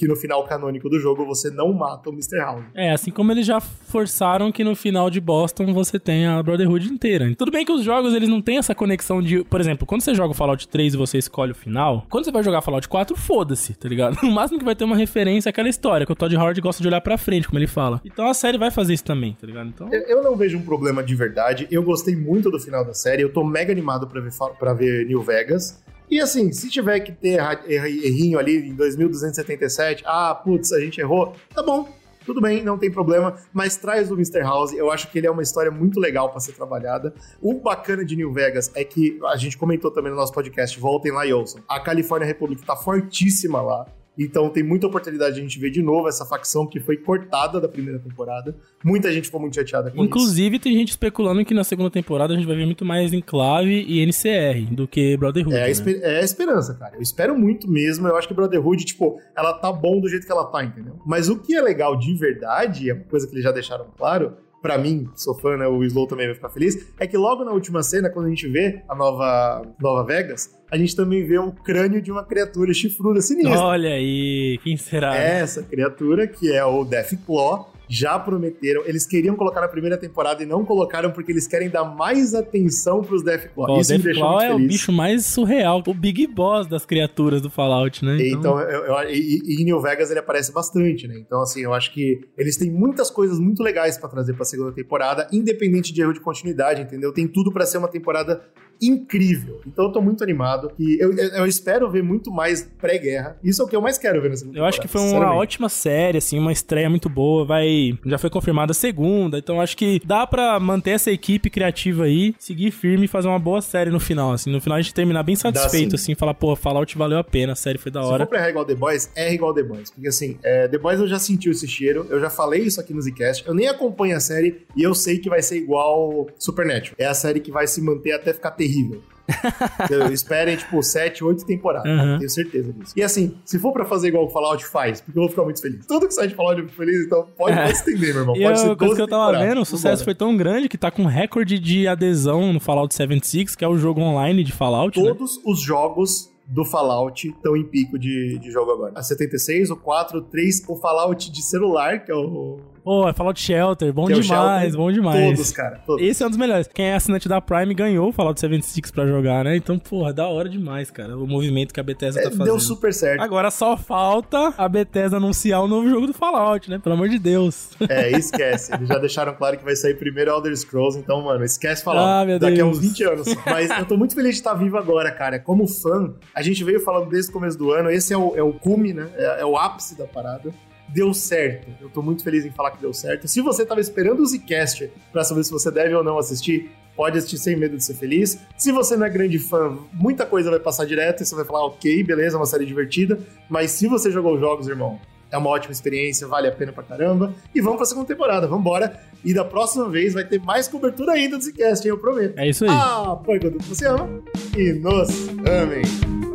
[SPEAKER 1] que no final canônico do jogo você não mata o mister House.
[SPEAKER 2] É, assim como eles já forçaram que no final de Boston você tenha a Brotherhood inteira. Tudo bem que os jogos, eles não têm essa conexão de... Por exemplo, quando você joga o Fallout três e você escolhe o final, quando você vai jogar Fallout quatro, foda-se, tá ligado? No máximo que vai ter uma referência àquela história, que o Todd Howard gosta de olhar pra frente, como ele fala. Então a série vai fazer isso também, tá ligado? Então...
[SPEAKER 1] Eu, eu não vejo um problema de verdade. Eu gostei muito do final da série. Eu tô mega animado pra ver, pra ver New Vegas. E assim, se tiver que ter errinho ali em dois mil duzentos e setenta e sete, ah, putz, a gente errou, tá bom, tudo bem, não tem problema, mas traz o mister House. Eu acho que ele é uma história muito legal pra ser trabalhada. O bacana de New Vegas é que, a gente comentou também no nosso podcast, voltem lá e ouçam, a California Republic tá fortíssima lá. Então tem muita oportunidade de a gente ver de novo essa facção que foi cortada da primeira temporada. Muita gente ficou muito chateada com
[SPEAKER 2] Inclusive, isso. Inclusive, tem gente especulando que na segunda temporada a gente vai ver muito mais Enclave e N C R do que Brotherhood.
[SPEAKER 1] É a,
[SPEAKER 2] né?
[SPEAKER 1] esper- é a esperança, cara. Eu espero muito mesmo. Eu acho que Brotherhood, tipo, ela tá bom do jeito que ela tá, entendeu? Mas o que é legal de verdade, é uma coisa que eles já deixaram claro, pra mim, sou fã, né, o Slow também vai ficar feliz, é que logo na última cena, quando a gente vê a nova, Nova Vegas, a gente também vê o crânio de uma criatura chifruda sinistra.
[SPEAKER 2] Olha aí, quem será?
[SPEAKER 1] É essa criatura, que é o Deathclaw. Já prometeram, eles queriam colocar na primeira temporada e não colocaram porque eles querem dar mais atenção pros Deathclaw.
[SPEAKER 2] Pô,
[SPEAKER 1] Isso
[SPEAKER 2] o
[SPEAKER 1] me deixou muito
[SPEAKER 2] Deathclaw é
[SPEAKER 1] feliz.
[SPEAKER 2] o bicho mais surreal, o Big Boss das criaturas do Fallout, né?
[SPEAKER 1] Então, então eu, eu, e, e em New Vegas ele aparece bastante, né? Então, assim, eu acho que eles têm muitas coisas muito legais pra trazer pra segunda temporada, independente de erro de continuidade, entendeu? Tem tudo pra ser uma temporada incrível. Então eu tô muito animado e eu, eu, eu espero ver muito mais pré-guerra. Isso é o que eu mais quero ver nessa temporada.
[SPEAKER 2] Eu acho que foi uma ótima série, assim, uma estreia muito boa. Vai, já foi confirmada a segunda, então acho que dá pra manter essa equipe criativa aí, seguir firme e fazer uma boa série no final, assim. No final a gente terminar bem satisfeito, assim, falar, pô, Fallout valeu a pena, a série foi da hora.
[SPEAKER 1] Se for pra errar igual The Boys, erra igual The Boys. Porque assim, é, The Boys eu já senti esse cheiro, eu já falei isso aqui no Zcast, eu nem acompanho a série e eu sei que vai ser igual Supernatural. É a série que vai se manter até ficar terrível. Esperem, tipo, sete, oito temporadas. Uhum. Tenho certeza disso. E assim, se for pra fazer igual o Fallout, faz, porque eu vou ficar muito feliz. Tudo que sai de Fallout eu fico feliz, então pode é. estender, meu irmão. Pode
[SPEAKER 2] e
[SPEAKER 1] ser
[SPEAKER 2] a coisa que eu tava vendo, o sucesso
[SPEAKER 1] Vambora.
[SPEAKER 2] foi tão grande que tá com recorde de adesão no Fallout setenta e seis, que é o jogo online de Fallout.
[SPEAKER 1] Todos
[SPEAKER 2] né?
[SPEAKER 1] os jogos do Fallout estão em pico de, de jogo agora. A setenta e seis, o quatro, o três, o Fallout de celular, que é o...
[SPEAKER 2] Pô, é Fallout Shelter, bom
[SPEAKER 1] que
[SPEAKER 2] demais,
[SPEAKER 1] é Shelter.
[SPEAKER 2] bom demais.
[SPEAKER 1] Todos, cara, todos.
[SPEAKER 2] Esse é um dos melhores. Quem é assinante da Prime ganhou o Fallout setenta e seis pra jogar, né? Então, porra, da hora demais, cara, o movimento que a Bethesda
[SPEAKER 1] é,
[SPEAKER 2] tá fazendo.
[SPEAKER 1] Deu super certo.
[SPEAKER 2] Agora só falta a Bethesda anunciar o novo jogo do Fallout, né? Pelo amor de Deus.
[SPEAKER 1] É, esquece. Eles já deixaram claro que vai sair primeiro Elder Scrolls, então, mano, esquece Fallout.
[SPEAKER 2] Ah, meu
[SPEAKER 1] Daqui
[SPEAKER 2] Deus.
[SPEAKER 1] a uns vinte anos. Mas eu tô muito feliz de estar vivo agora, cara. Como fã, a gente veio falando desde o começo do ano, esse é o, é o cume, né? É, é o ápice da parada. Deu certo. Eu tô muito feliz em falar que deu certo. Se você tava esperando o Zcast pra saber se você deve ou não assistir, pode assistir sem medo de ser feliz. Se você não é grande fã, muita coisa vai passar direto e você vai falar, ok, beleza, é uma série divertida. Mas se você jogou os jogos, irmão, é uma ótima experiência, vale a pena pra caramba. E vamos pra segunda temporada, vambora. E da próxima vez vai ter mais cobertura ainda do Zcast, hein, eu prometo.
[SPEAKER 2] É isso aí.
[SPEAKER 1] Ah, põe quando você ama e nos amem.